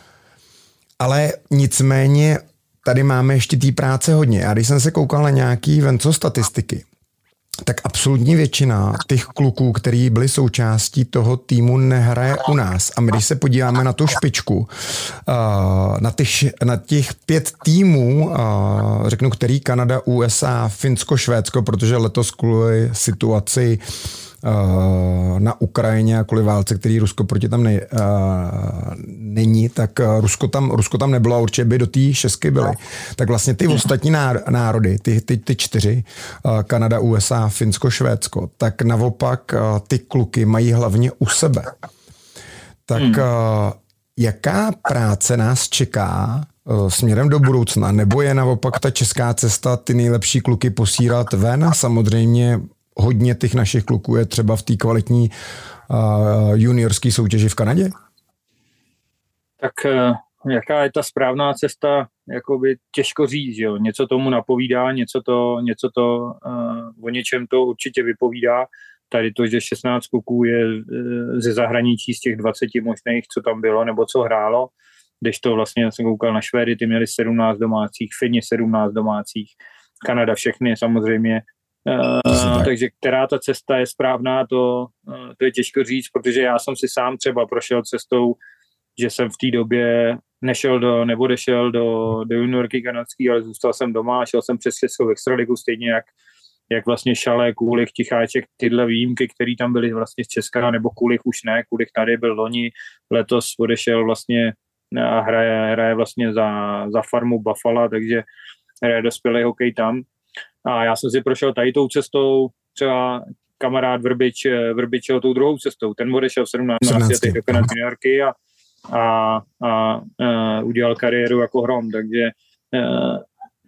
ale nicméně tady máme ještě té práce hodně. A když jsem se koukal na nějaký Venco statistiky, tak absolutní většina těch kluků, který byli součástí toho týmu, nehraje u nás. A my, když se podíváme na tu špičku, na těch, na těch pět týmů, řeknu, který Kanada, U S A, Finsko, Švédsko, protože letos kvůli situaci na Ukrajině a kvůli válce, který Rusko proti tam ne, uh, není, tak Rusko tam, Rusko tam nebylo a určitě by do té šestky byly. Tak vlastně ty ostatní národy, ty, ty, ty čtyři, uh, Kanada, U S A, Finsko, Švédsko, tak naopak uh, ty kluky mají hlavně u sebe. Tak uh, jaká práce nás čeká uh, směrem do budoucna? Nebo je naopak ta česká cesta ty nejlepší kluky posílat ven? Samozřejmě hodně těch našich kluků je třeba v té kvalitní uh, juniorské soutěži v Kanadě? Tak uh, jaká je ta správná cesta, jakoby těžko říct, že jo. Něco tomu napovídá, něco to, něco to uh, o něčem to určitě vypovídá. Tady to, že šestnáct kluků je uh, ze zahraničí z těch dvaceti možných, co tam bylo, nebo co hrálo, když to vlastně, já jsem koukal na Švédy, ty měli sedmnáct domácích, Fini sedmnáct domácích, Kanada všechny samozřejmě. Uh, takže která ta cesta je správná, to, uh, to je těžko říct, protože já jsem si sám třeba prošel cestou, že jsem v té době nešel do, nebo dešel do, do juniorky kanadský, ale zůstal jsem doma, šel jsem přes Českou extraligu, stejně jak, jak vlastně Šalé, Kůlich, Ticháček, tyhle výjimky, které tam byly vlastně z Česka, nebo Kůlich už ne, Kůlich tady byl loni, letos odešel vlastně a hraje, hraje vlastně za, za farmu Buffalo, takže hraje dospělý hokej tam. A já jsem si prošel tady tou cestou, třeba kamarád Vrbič, Vrbič šel tou druhou cestou, ten odešel v sedmnácti letech do Kanady juniorky a a, a, a udělal kariéru jako hrom, takže a,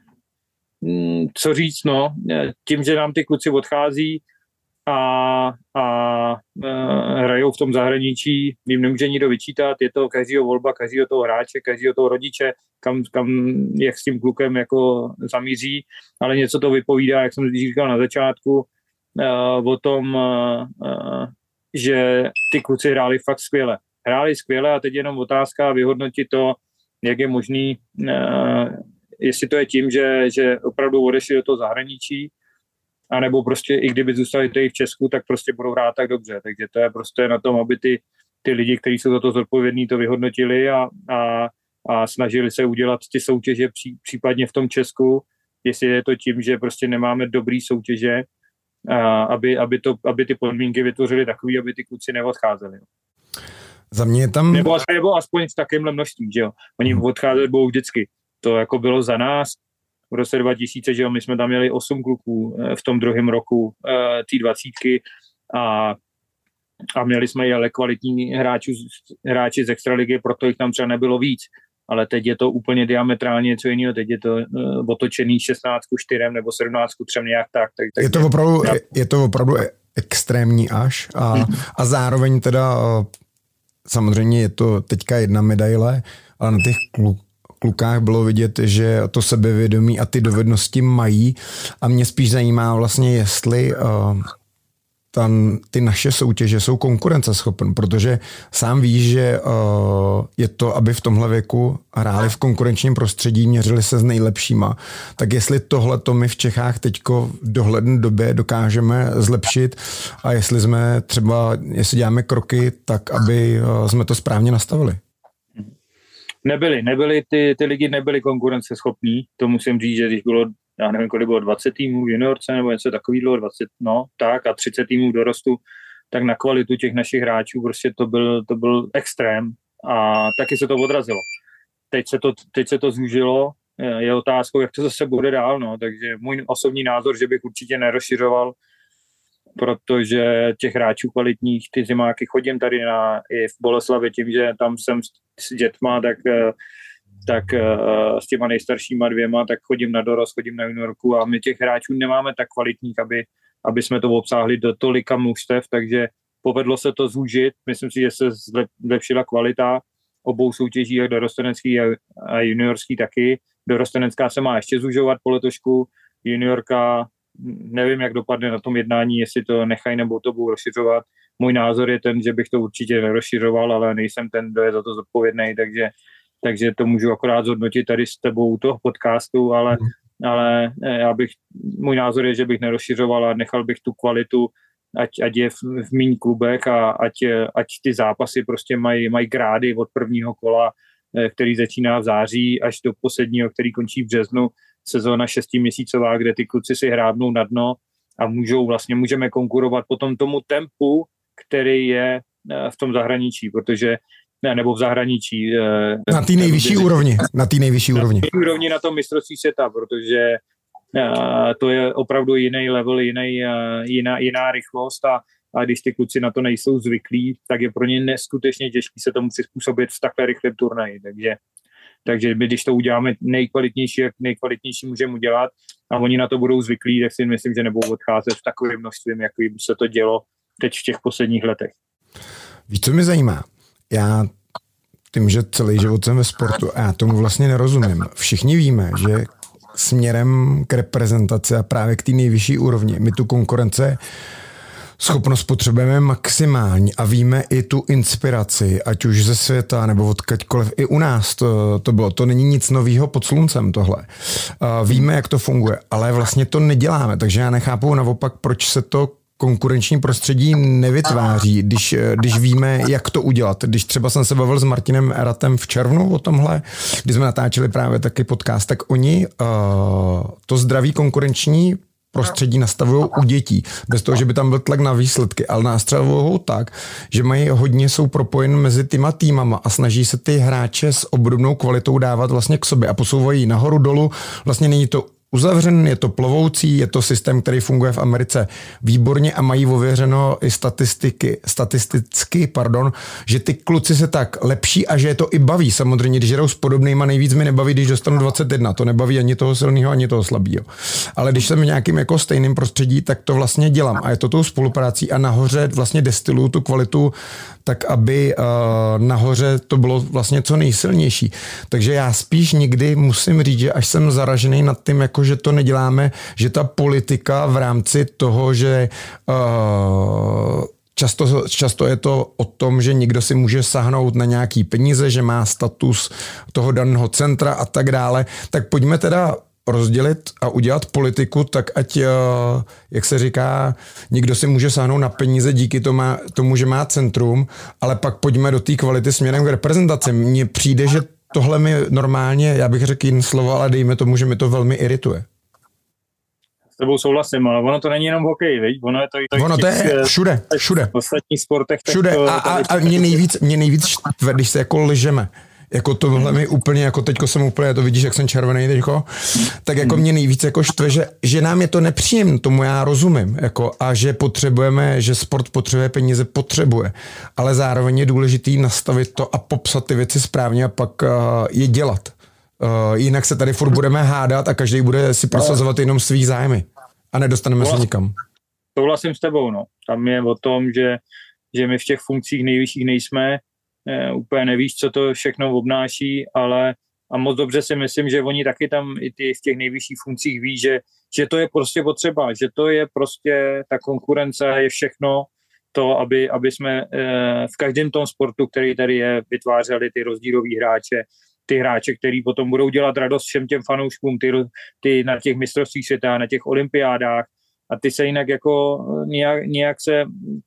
co říct, no, tím, že nám ty kluci odchází a, a, a hrajou v tom zahraničí, jim nemůže nikdo vyčítat, je to každýho volba, každýho toho hráče, každýho toho rodiče, kam, kam jak s tím klukem jako zamíří, ale něco to vypovídá, jak jsem říkal na začátku, a, o tom, a, a, že ty kluci hráli fakt skvěle. Hráli skvěle a teď jenom otázka vyhodnotit to, jak je možný, uh, jestli to je tím, že, že opravdu odešli do toho zahraničí, anebo prostě i kdyby zůstali tady v Česku, tak prostě budou hrát tak dobře. Takže to je prostě na tom, aby ty, ty lidi, kteří jsou za to zodpovědní, to vyhodnotili a, a, a snažili se udělat ty soutěže pří, případně v tom Česku, jestli je to tím, že prostě nemáme dobrý soutěže, a aby, aby, to, aby ty podmínky vytvořily takový, aby ty kluci neodcházeli. Za mě je tam... Nebo, nebo aspoň v takovémhle množství, že jo. Oni hmm. odcházet budou vždycky. To jako bylo za nás v roce dva tisíce, že jo, my jsme tam měli osm kluků v tom druhém roku té dvacítky a, a měli jsme i ale kvalitní hráči, hráči z extraligy, proto jich tam třeba nebylo víc. Ale teď je to úplně diametrálně něco jiného, teď je to uh, otočený šestnáct čtyři nebo sedmnáct tři nějak tak. tak, tak je, to opravdu, je, je to opravdu extrémní až a, hmm. a zároveň teda samozřejmě je to teďka jedna medaile, ale na těch kluk, klukách bylo vidět, že to sebevědomí a ty dovednosti mají a mě spíš zajímá vlastně, jestli uh, tam ty naše soutěže jsou konkurenceschopné, protože sám víš, že uh, je to, aby v tomhle věku hráli v konkurenčním prostředí, měřili se s nejlepšíma. Tak jestli tohle to my v Čechách teďko v dohledné době dokážeme zlepšit a jestli jsme třeba, jestli děláme kroky, tak aby uh, jsme to správně nastavili. Nebyli, nebyli, ty, ty lidi nebyly konkurenceschopní, to musím říct, že když bylo, já nevím, kolik bylo dvacet týmů v juniorce nebo něco takového, dvacet, no, tak a třicet týmů v dorostu, tak na kvalitu těch našich hráčů prostě to byl, to byl extrém a taky se to odrazilo. Teď se to, teď se to zúžilo, je otázkou, jak to zase bude dál, no, takže můj osobní názor, že bych určitě nerozšiřoval, protože těch hráčů kvalitních, ty zimáky chodím tady na, i v Boleslavě tím, že tam jsem s dětma, tak, tak s těma nejstaršíma dvěma, tak chodím na dorost, chodím na juniorku a my těch hráčů nemáme tak kvalitních, aby, aby jsme to obsáhli do tolika mužstev, takže povedlo se to zúžit. Myslím si, že se zlepšila kvalita obou soutěží, jak dorostenecký a juniorský taky. Dorostenecká se má ještě zúžovat po letošku, juniorka nevím, jak dopadne na tom jednání, jestli to nechají nebo to budou rozšiřovat. Můj názor je ten, že bych to určitě nerozšiřoval, ale nejsem ten, kdo je za to zodpovědný, takže, takže to můžu akorát zhodnotit tady s tebou toho podcastu, ale, mm. ale já bych, můj názor je, že bych nerozšiřoval a nechal bych tu kvalitu, ať, ať je v, v míň klubech a ať, ať ty zápasy prostě mají, mají grády od prvního kola, který začíná v září, až do posledního, který končí v březnu, sezóna šestiměsícová, kde ty kluci si hrábnou na dno a můžou vlastně, můžeme konkurovat potom tomu tempu, který je v tom zahraničí, protože, ne, nebo v zahraničí. Na té nejvyšší nebo, úrovni. Na té nejvyšší na úrovni. Na úrovni na tom mistrovství světa, protože to je opravdu jiný level, jiný, jiná, jiná rychlost a, a když ty kluci na to nejsou zvyklí, tak je pro ně neskutečně těžký se tomu přizpůsobit v takhle rychlém turnaji, takže Takže my, když to uděláme nejkvalitnější, jak nejkvalitnější můžeme udělat a oni na to budou zvyklí, tak si myslím, že nebudou odcházet v takovém množství, jak by se to dělo teď v těch posledních letech. Víš, co mě zajímá? Já tím, že celý život jsem ve sportu a já tomu vlastně nerozumím. Všichni víme, že směrem k reprezentaci a právě k té nejvyšší úrovni my tu konkurence schopnost potřebujeme maximální a víme i tu inspiraci, ať už ze světa nebo odkaďkoliv. I u nás to, to bylo. To není nic novýho pod sluncem tohle. Víme, jak to funguje, ale vlastně to neděláme, takže já nechápu naopak, proč se to konkurenční prostředí nevytváří, když, když víme, jak to udělat. Když třeba jsem se bavil s Martinem Eratem v červnu o tomhle, když jsme natáčeli právě taky podcast, tak oni uh, to zdraví konkurenční prostředí nastavují u dětí, bez toho, že by tam byl tlak na výsledky, ale nastavují tak, že mají hodně, jsou propojeny mezi týma týmama a snaží se ty hráče s obdobnou kvalitou dávat vlastně k sobě a posouvají nahoru dolů. Vlastně není to uzavřen, je to plovoucí, je to systém, který funguje v Americe výborně a mají ověřeno i statistiky, statisticky, pardon, že ty kluci se tak lepší a že je to i baví. Samozřejmě, když jdou s podobnýma, nejvíc mi nebaví, když dostanu dvacet jedna. To nebaví ani toho silného, ani toho slabého. Ale když jsem v nějakým jako stejným prostředí, tak to vlastně dělám a je to tou spoluprácí a nahoře vlastně destiluju tu kvalitu tak, aby uh, nahoře to bylo vlastně co nejsilnější. Takže já spíš někdy musím říct, že až jsem zaražený nad tím, jako že to neděláme, že ta politika v rámci toho, že uh, často, často je to o tom, že někdo si může sahnout na nějaký peníze, že má status toho daného centra a tak dále, tak pojďme teda rozdělit a udělat politiku tak, ať, jak se říká, někdo si může sáhnout na peníze díky tomu, že má centrum, ale pak pojďme do té kvality směrem k reprezentaci. Mně přijde, že tohle mi normálně, já bych řekl jen slovo, ale dejme tomu, že mi to velmi irituje. S tebou souhlasím, ale ono to není jenom hokej, viď? Ono je to i to, ono to je všude, všude. V ostatních sportech. Všude to, a, a, a mě nejvíc, mě nejvíc štve, když se jako lžeme. Jako tohle mi úplně, jako teďko jsem úplně, to vidíš, jak jsem červený teďko, tak jako mě nejvíc jako štve, že, že nám je to nepříjemné, tomu já rozumím, jako a že potřebujeme, že sport potřebuje peníze, potřebuje, ale zároveň je důležitý nastavit to a popsat ty věci správně a pak uh, je dělat. Uh, jinak se tady furt budeme hádat a každý bude si prosazovat jenom svý zájmy a nedostaneme se nikam. Souhlasím s tebou, no. Tam je o tom, že, že my v těch funkcích nejvyšších nejsme, úplně nevíš, co to všechno obnáší, ale a moc dobře si myslím, že oni taky tam i ty v těch nejvyšších funkcích ví, že, že to je prostě potřeba, že to je prostě, ta konkurence je všechno to, aby, aby jsme v každém tom sportu, který tady je, vytvářeli ty rozdílový hráče, ty hráče, který potom budou dělat radost všem těm fanouškům, ty, ty na těch mistrovstvích světa, na těch olympiádách a ty se jinak jako nějak, nějak se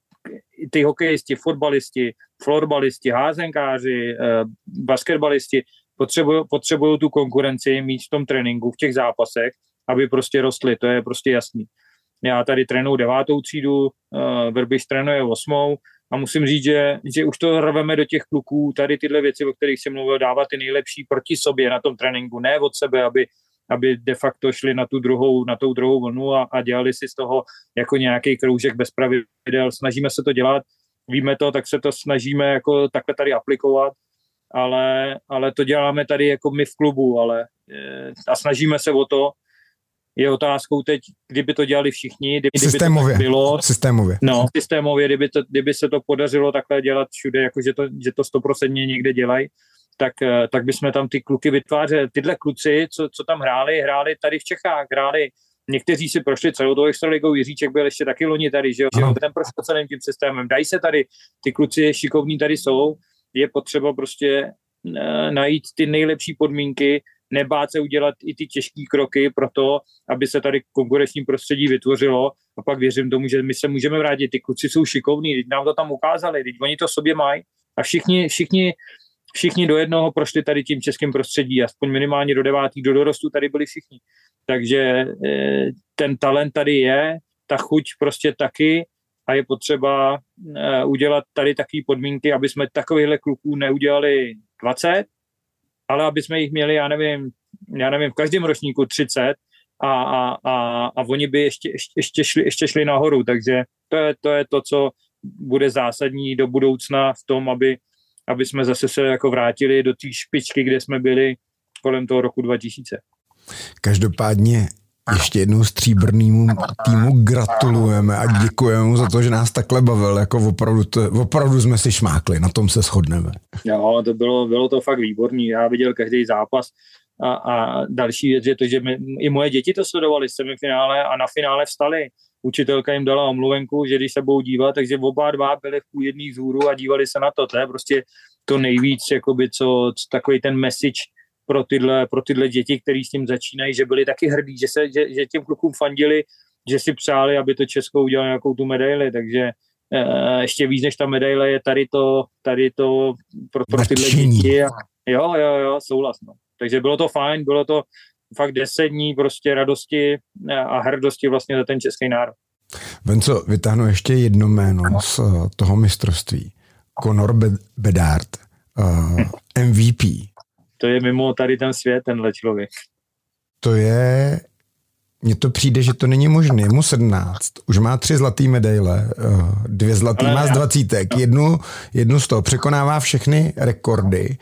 ty hokejisti, fotbalisti, florbalisti, házenkáři, eh, basketbalisti potřebují potřebují tu konkurenci mít v tom tréninku, v těch zápasech, aby prostě rostli, to je prostě jasný. Já tady trénuju devátou třídu, eh, Vrbiš trénuje osmou a musím říct, že, že už to rveme do těch kluků, tady tyhle věci, o kterých jsem mluvil, dávat ty nejlepší proti sobě na tom tréninku, ne od sebe, aby aby de facto šli na tu druhou, na tou druhou vlnu a, a dělali si z toho jako nějaký kroužek bez pravidel. Snažíme se to dělat, víme to, tak se to snažíme jako takhle tady aplikovat, ale, ale to děláme tady jako my v klubu, ale a snažíme se o to. Je otázkou teď, kdyby to dělali všichni, kdyby systémově, to bylo, systémově. No, systémově, kdyby, to, kdyby se to podařilo takhle dělat všude, jako že to, že to stoprocentně někde dělají, tak, tak bychom tam ty kluky vytvářeli. Tyhle kluci, co, co tam hráli, hráli tady v Čechách, hráli, někteří si prošli celou tou extraligou, Jiříček byl ještě taky loni tady, že jo, že ten prošel celým tím systémem, dají se tady, ty kluci šikovní tady jsou, je potřeba prostě najít ty nejlepší podmínky, nebát se udělat i ty těžké kroky pro to, aby se tady konkurenční prostředí vytvořilo a pak věřím tomu, že my se můžeme vrátit, ty kluci jsou šikovní, teď nám to tam ukázali, teď oni to sobě mají a všichni, všichni Všichni do jednoho prošli tady tím českým prostředí, aspoň minimálně do devátých, do dorostu tady byli všichni. Takže ten talent tady je, ta chuť prostě taky a je potřeba udělat tady takové podmínky, aby jsme takovýchhle kluků neudělali dvacet, ale aby jsme jich měli, já nevím, já nevím v každém ročníku třicet a, a, a, a oni by ještě, ještě, ještě, šli, ještě šli nahoru. Takže to je, to je to, co bude zásadní do budoucna v tom, aby aby jsme zase se jako vrátili do té špičky, kde jsme byli kolem toho roku dva tisíce. Každopádně ještě jednou stříbrnému týmu gratulujeme a děkujeme mu za to, že nás takhle bavil, jako opravdu, to, opravdu jsme si šmákli, na tom se shodneme. Jo, to bylo, bylo to fakt výborný, já viděl každý zápas a, a další věc je to, že my, i moje děti to sledovali v semifinále a na finále vstali. Učitelka jim dala omluvenku, že když se budou dívat, takže oba dva byli v půl jedný vzhůru a dívali se na to. To je prostě to nejvíc, jakoby, co, co takový ten message pro tyhle, pro tyhle děti, který s tím začínají, že byli taky hrdí, že, se, že, že těm klukům fandili, že si přáli, aby to Česko udělalo nějakou tu medaili, takže eh, ještě víc než ta medaile je tady to, tady to pro, pro tyhle děti. A, jo, jo, jo, souhlas. No. Takže bylo to fajn, bylo to fakt deset dní prostě radosti a hrdosti vlastně za ten český národ. Venco, vytáhnu ještě jedno jméno z toho mistrovství. Conor Bedard, uh, M V P. To je mimo tady ten svět, tenhle člověk. To je, mně to přijde, že to není možné. Je mu sedmnáct, už má tři zlatý medaile, dvě zlatý Ale má z dvacítek, jednu, jednu z toho, překonává všechny rekordy.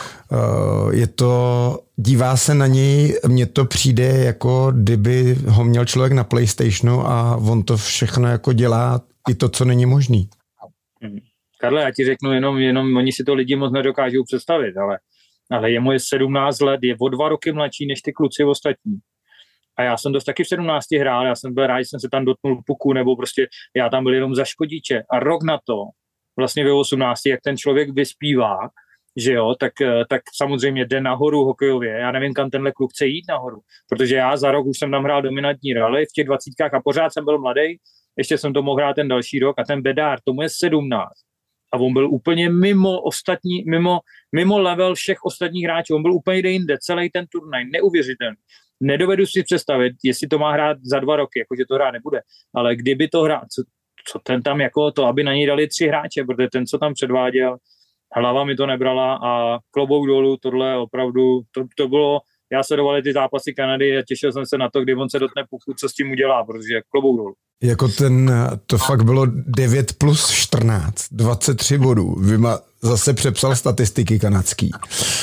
Je to, dívá se na něj, mně to přijde, jako kdyby ho měl člověk na PlayStationu a on to všechno jako dělá i to, co není možný. Hmm. Karle, já ti řeknu jenom, jenom oni si to lidi moc nedokážou představit, ale ale jemu je sedmnáct let, je o dva roky mladší než ty kluci ostatní. A já jsem dost taky v sedmnácti hrál, já jsem byl rád, že jsem se tam dotknul puku, nebo prostě já tam byl jenom za škodíče. A rok na to, vlastně ve osmnácti, jak ten člověk vyspívá, že jo, tak, tak samozřejmě jde nahoru hokejově. Já nevím, kam tenhle kluk chce jít nahoru, protože já za rok už jsem tam hrál dominantní rally v těch dvacítkách a pořád jsem byl mladý, ještě jsem to mohl hrát ten další rok a ten Bedard, tomu je sedmnáct. A on byl úplně mimo ostatní, mimo, mimo level všech ostatních hráčů. On byl úplně jinde, celý ten turnaj, neuvěřitelný. Nedovedu si představit, jestli to má hrát za dva roky, jakože to hrát nebude, ale kdyby to hrát, co, co ten tam jako to, aby na něj dali tři hráče, protože ten, co tam předváděl, hlava mi to nebrala a klobouk dolů, tohle opravdu, to, to bylo, já sledoval ty zápasy Kanady a těšil jsem se na to, kdy on se dotne puchu, co s tím udělá, protože klobouk dolů. Jako ten, to fakt bylo devět plus čtrnáct, dvacet tři bodů. Vyma zase přepsal statistiky kanadský.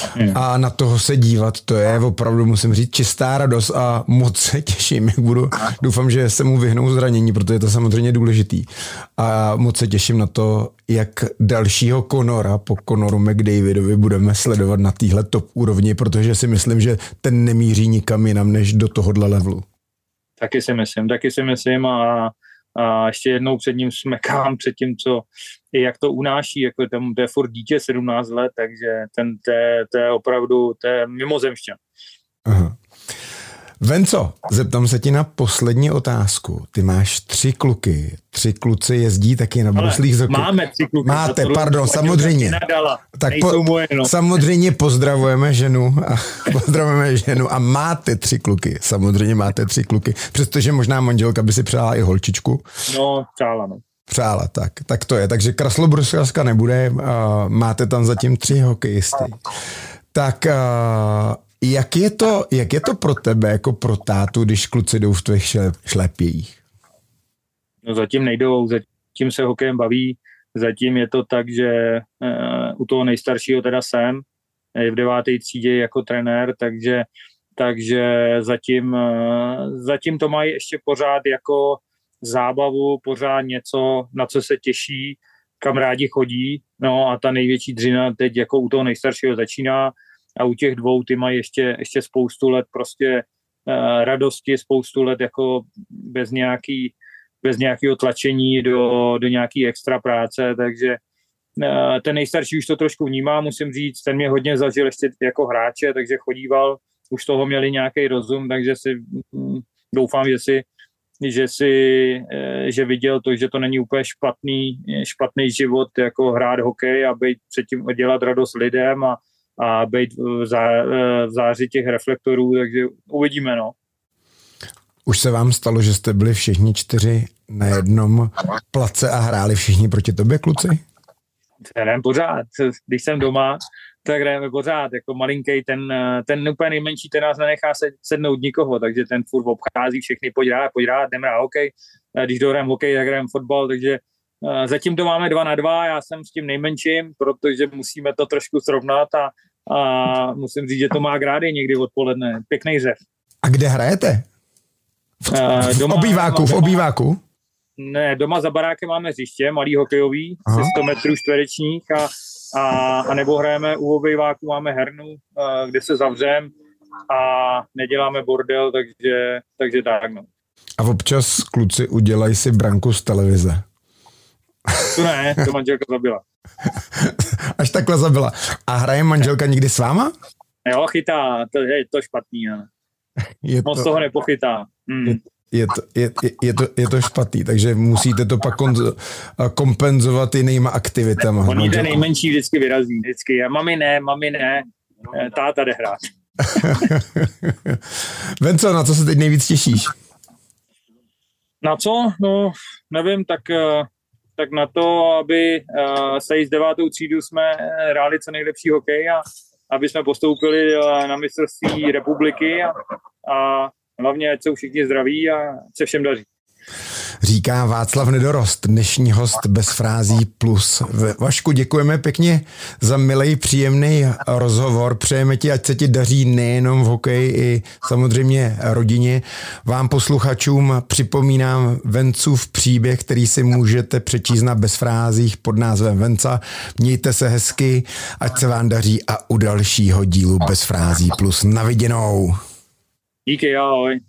A na toho se dívat, to je opravdu, musím říct, čistá radost a moc se těším, jak budu. Doufám, že se mu vyhnou zranění, protože je to samozřejmě důležitý. A moc se těším na to, jak dalšího Conora po Conoru McDavidovi budeme sledovat na téhle top úrovni, protože si myslím, že ten nemíří nikam jinam než do tohohle levelu. Taky si myslím, taky si myslím a, a ještě jednou před ním smekám před tím, co i jak to unáší, jako tam, to je furt dítě sedmnáct let, takže ten, to, to je opravdu, to je mimozemšťan. Aha. Venco, zeptám se ti na poslední otázku. Ty máš tři kluky, tři kluci jezdí taky na bruslích. Máme tři kluky. Máte, pardon, samozřejmě. Tak po, moje, no. Samozřejmě pozdravujeme ženu a pozdravujeme ženu a máte tři kluky. Samozřejmě máte tři kluky. Přestože možná manželka by si přála i holčičku. No, přála, no. Přála, tak. Tak to je. Takže Kraslobruslaska nebude. Uh, máte tam zatím tři hokejisty. Tak uh, Jak je to, jak je to pro tebe, jako pro tátu, když kluci jdou v tvých šlepějích? No zatím nejdou, zatím se hokejem baví, zatím je to tak, že uh, u toho nejstaršího teda jsem, je v deváté třídě jako trenér, takže, takže zatím, uh, zatím to mají ještě pořád jako zábavu, pořád něco, na co se těší, kam rádi chodí, no a ta největší dřina teď jako u toho nejstaršího začíná, a u těch dvou ty mají ještě, ještě spoustu let prostě uh, radosti, spoustu let jako bez nějaký, bez nějakého tlačení do, do nějaký extra práce, takže uh, ten nejstarší už to trošku vnímá, musím říct, ten mě hodně zažil ještě jako hráče, takže chodíval, už toho měli nějaký rozum, takže si um, doufám, že si, že si uh, že viděl to, že to není úplně špatný, špatný život, jako hrát hokej a být předtím dělat radost lidem a a být v, zá, v záři těch reflektorů, takže uvidíme, no. Už se vám stalo, že jste byli všichni čtyři na jednom place a hráli všichni proti tobě, kluci? Hrajeme pořád. Když jsem doma, tak hrajeme pořád. Jako malinký, ten, ten úplně nejmenší, ten nás nenechá sednout nikoho, takže ten furt obchází všechny, pojď hrát, pojď hrát, jdeme hrát hokej. Když dohrajeme hokej, tak hrajeme fotbal, takže zatím to máme dva na dva, já jsem s tím nejmenším, protože musíme to trošku srovnat a, a musím říct, že to má grády někdy odpoledne. Pěkný řev. A kde hrajete? V, v obýváku, v obýváku? Ne, doma za barákem máme hřiště, malý hokejový, se sto metrů čtverečních a, a, a nebo hrajeme u obýváku, máme hernu, kde se zavřem a neděláme bordel, takže, takže tak, no. A občas kluci udělají si branku z televize. To ne, to manželka zabila. Až takhle zabila. A hraje manželka někdy s váma? Jo, chytá, to je to špatný, ale je to, moc toho nepochytá. Hmm. Je, je, to, je, je, to, je to špatný, takže musíte to pak kon, kompenzovat jinýma aktivitama. On jde nejmenší vždycky vyrazí, vždycky. A mami ne, mami ne, táta jde hrát. Venco, na co se teď nejvíc těšíš? Na co? No, nevím, tak, tak na to, aby se s devátou třídu jsme hráli co nejlepší hokej a aby jsme postoupili na mistrovství republiky a, a hlavně, ať jsou všichni zdraví a se všem daří. Říká Václav Nedorost, dnešní host Bez frází plus. Vašku, děkujeme pěkně za milý, příjemný rozhovor. Přejeme ti, ať se ti daří nejenom v hokeji, i samozřejmě rodině. Vám posluchačům připomínám Vencův příběh, který si můžete přečíst na Bez frázích pod názvem Venca. Mějte se hezky, ať se vám daří a u dalšího dílu Bez frází plus. Na viděnou. Díky, ahoj.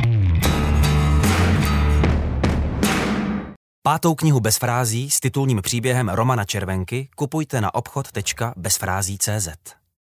Pátou knihu Bez frází s titulním příběhem Romana Červenky kupujte na obchod tečka bezfrází tečka cé zet.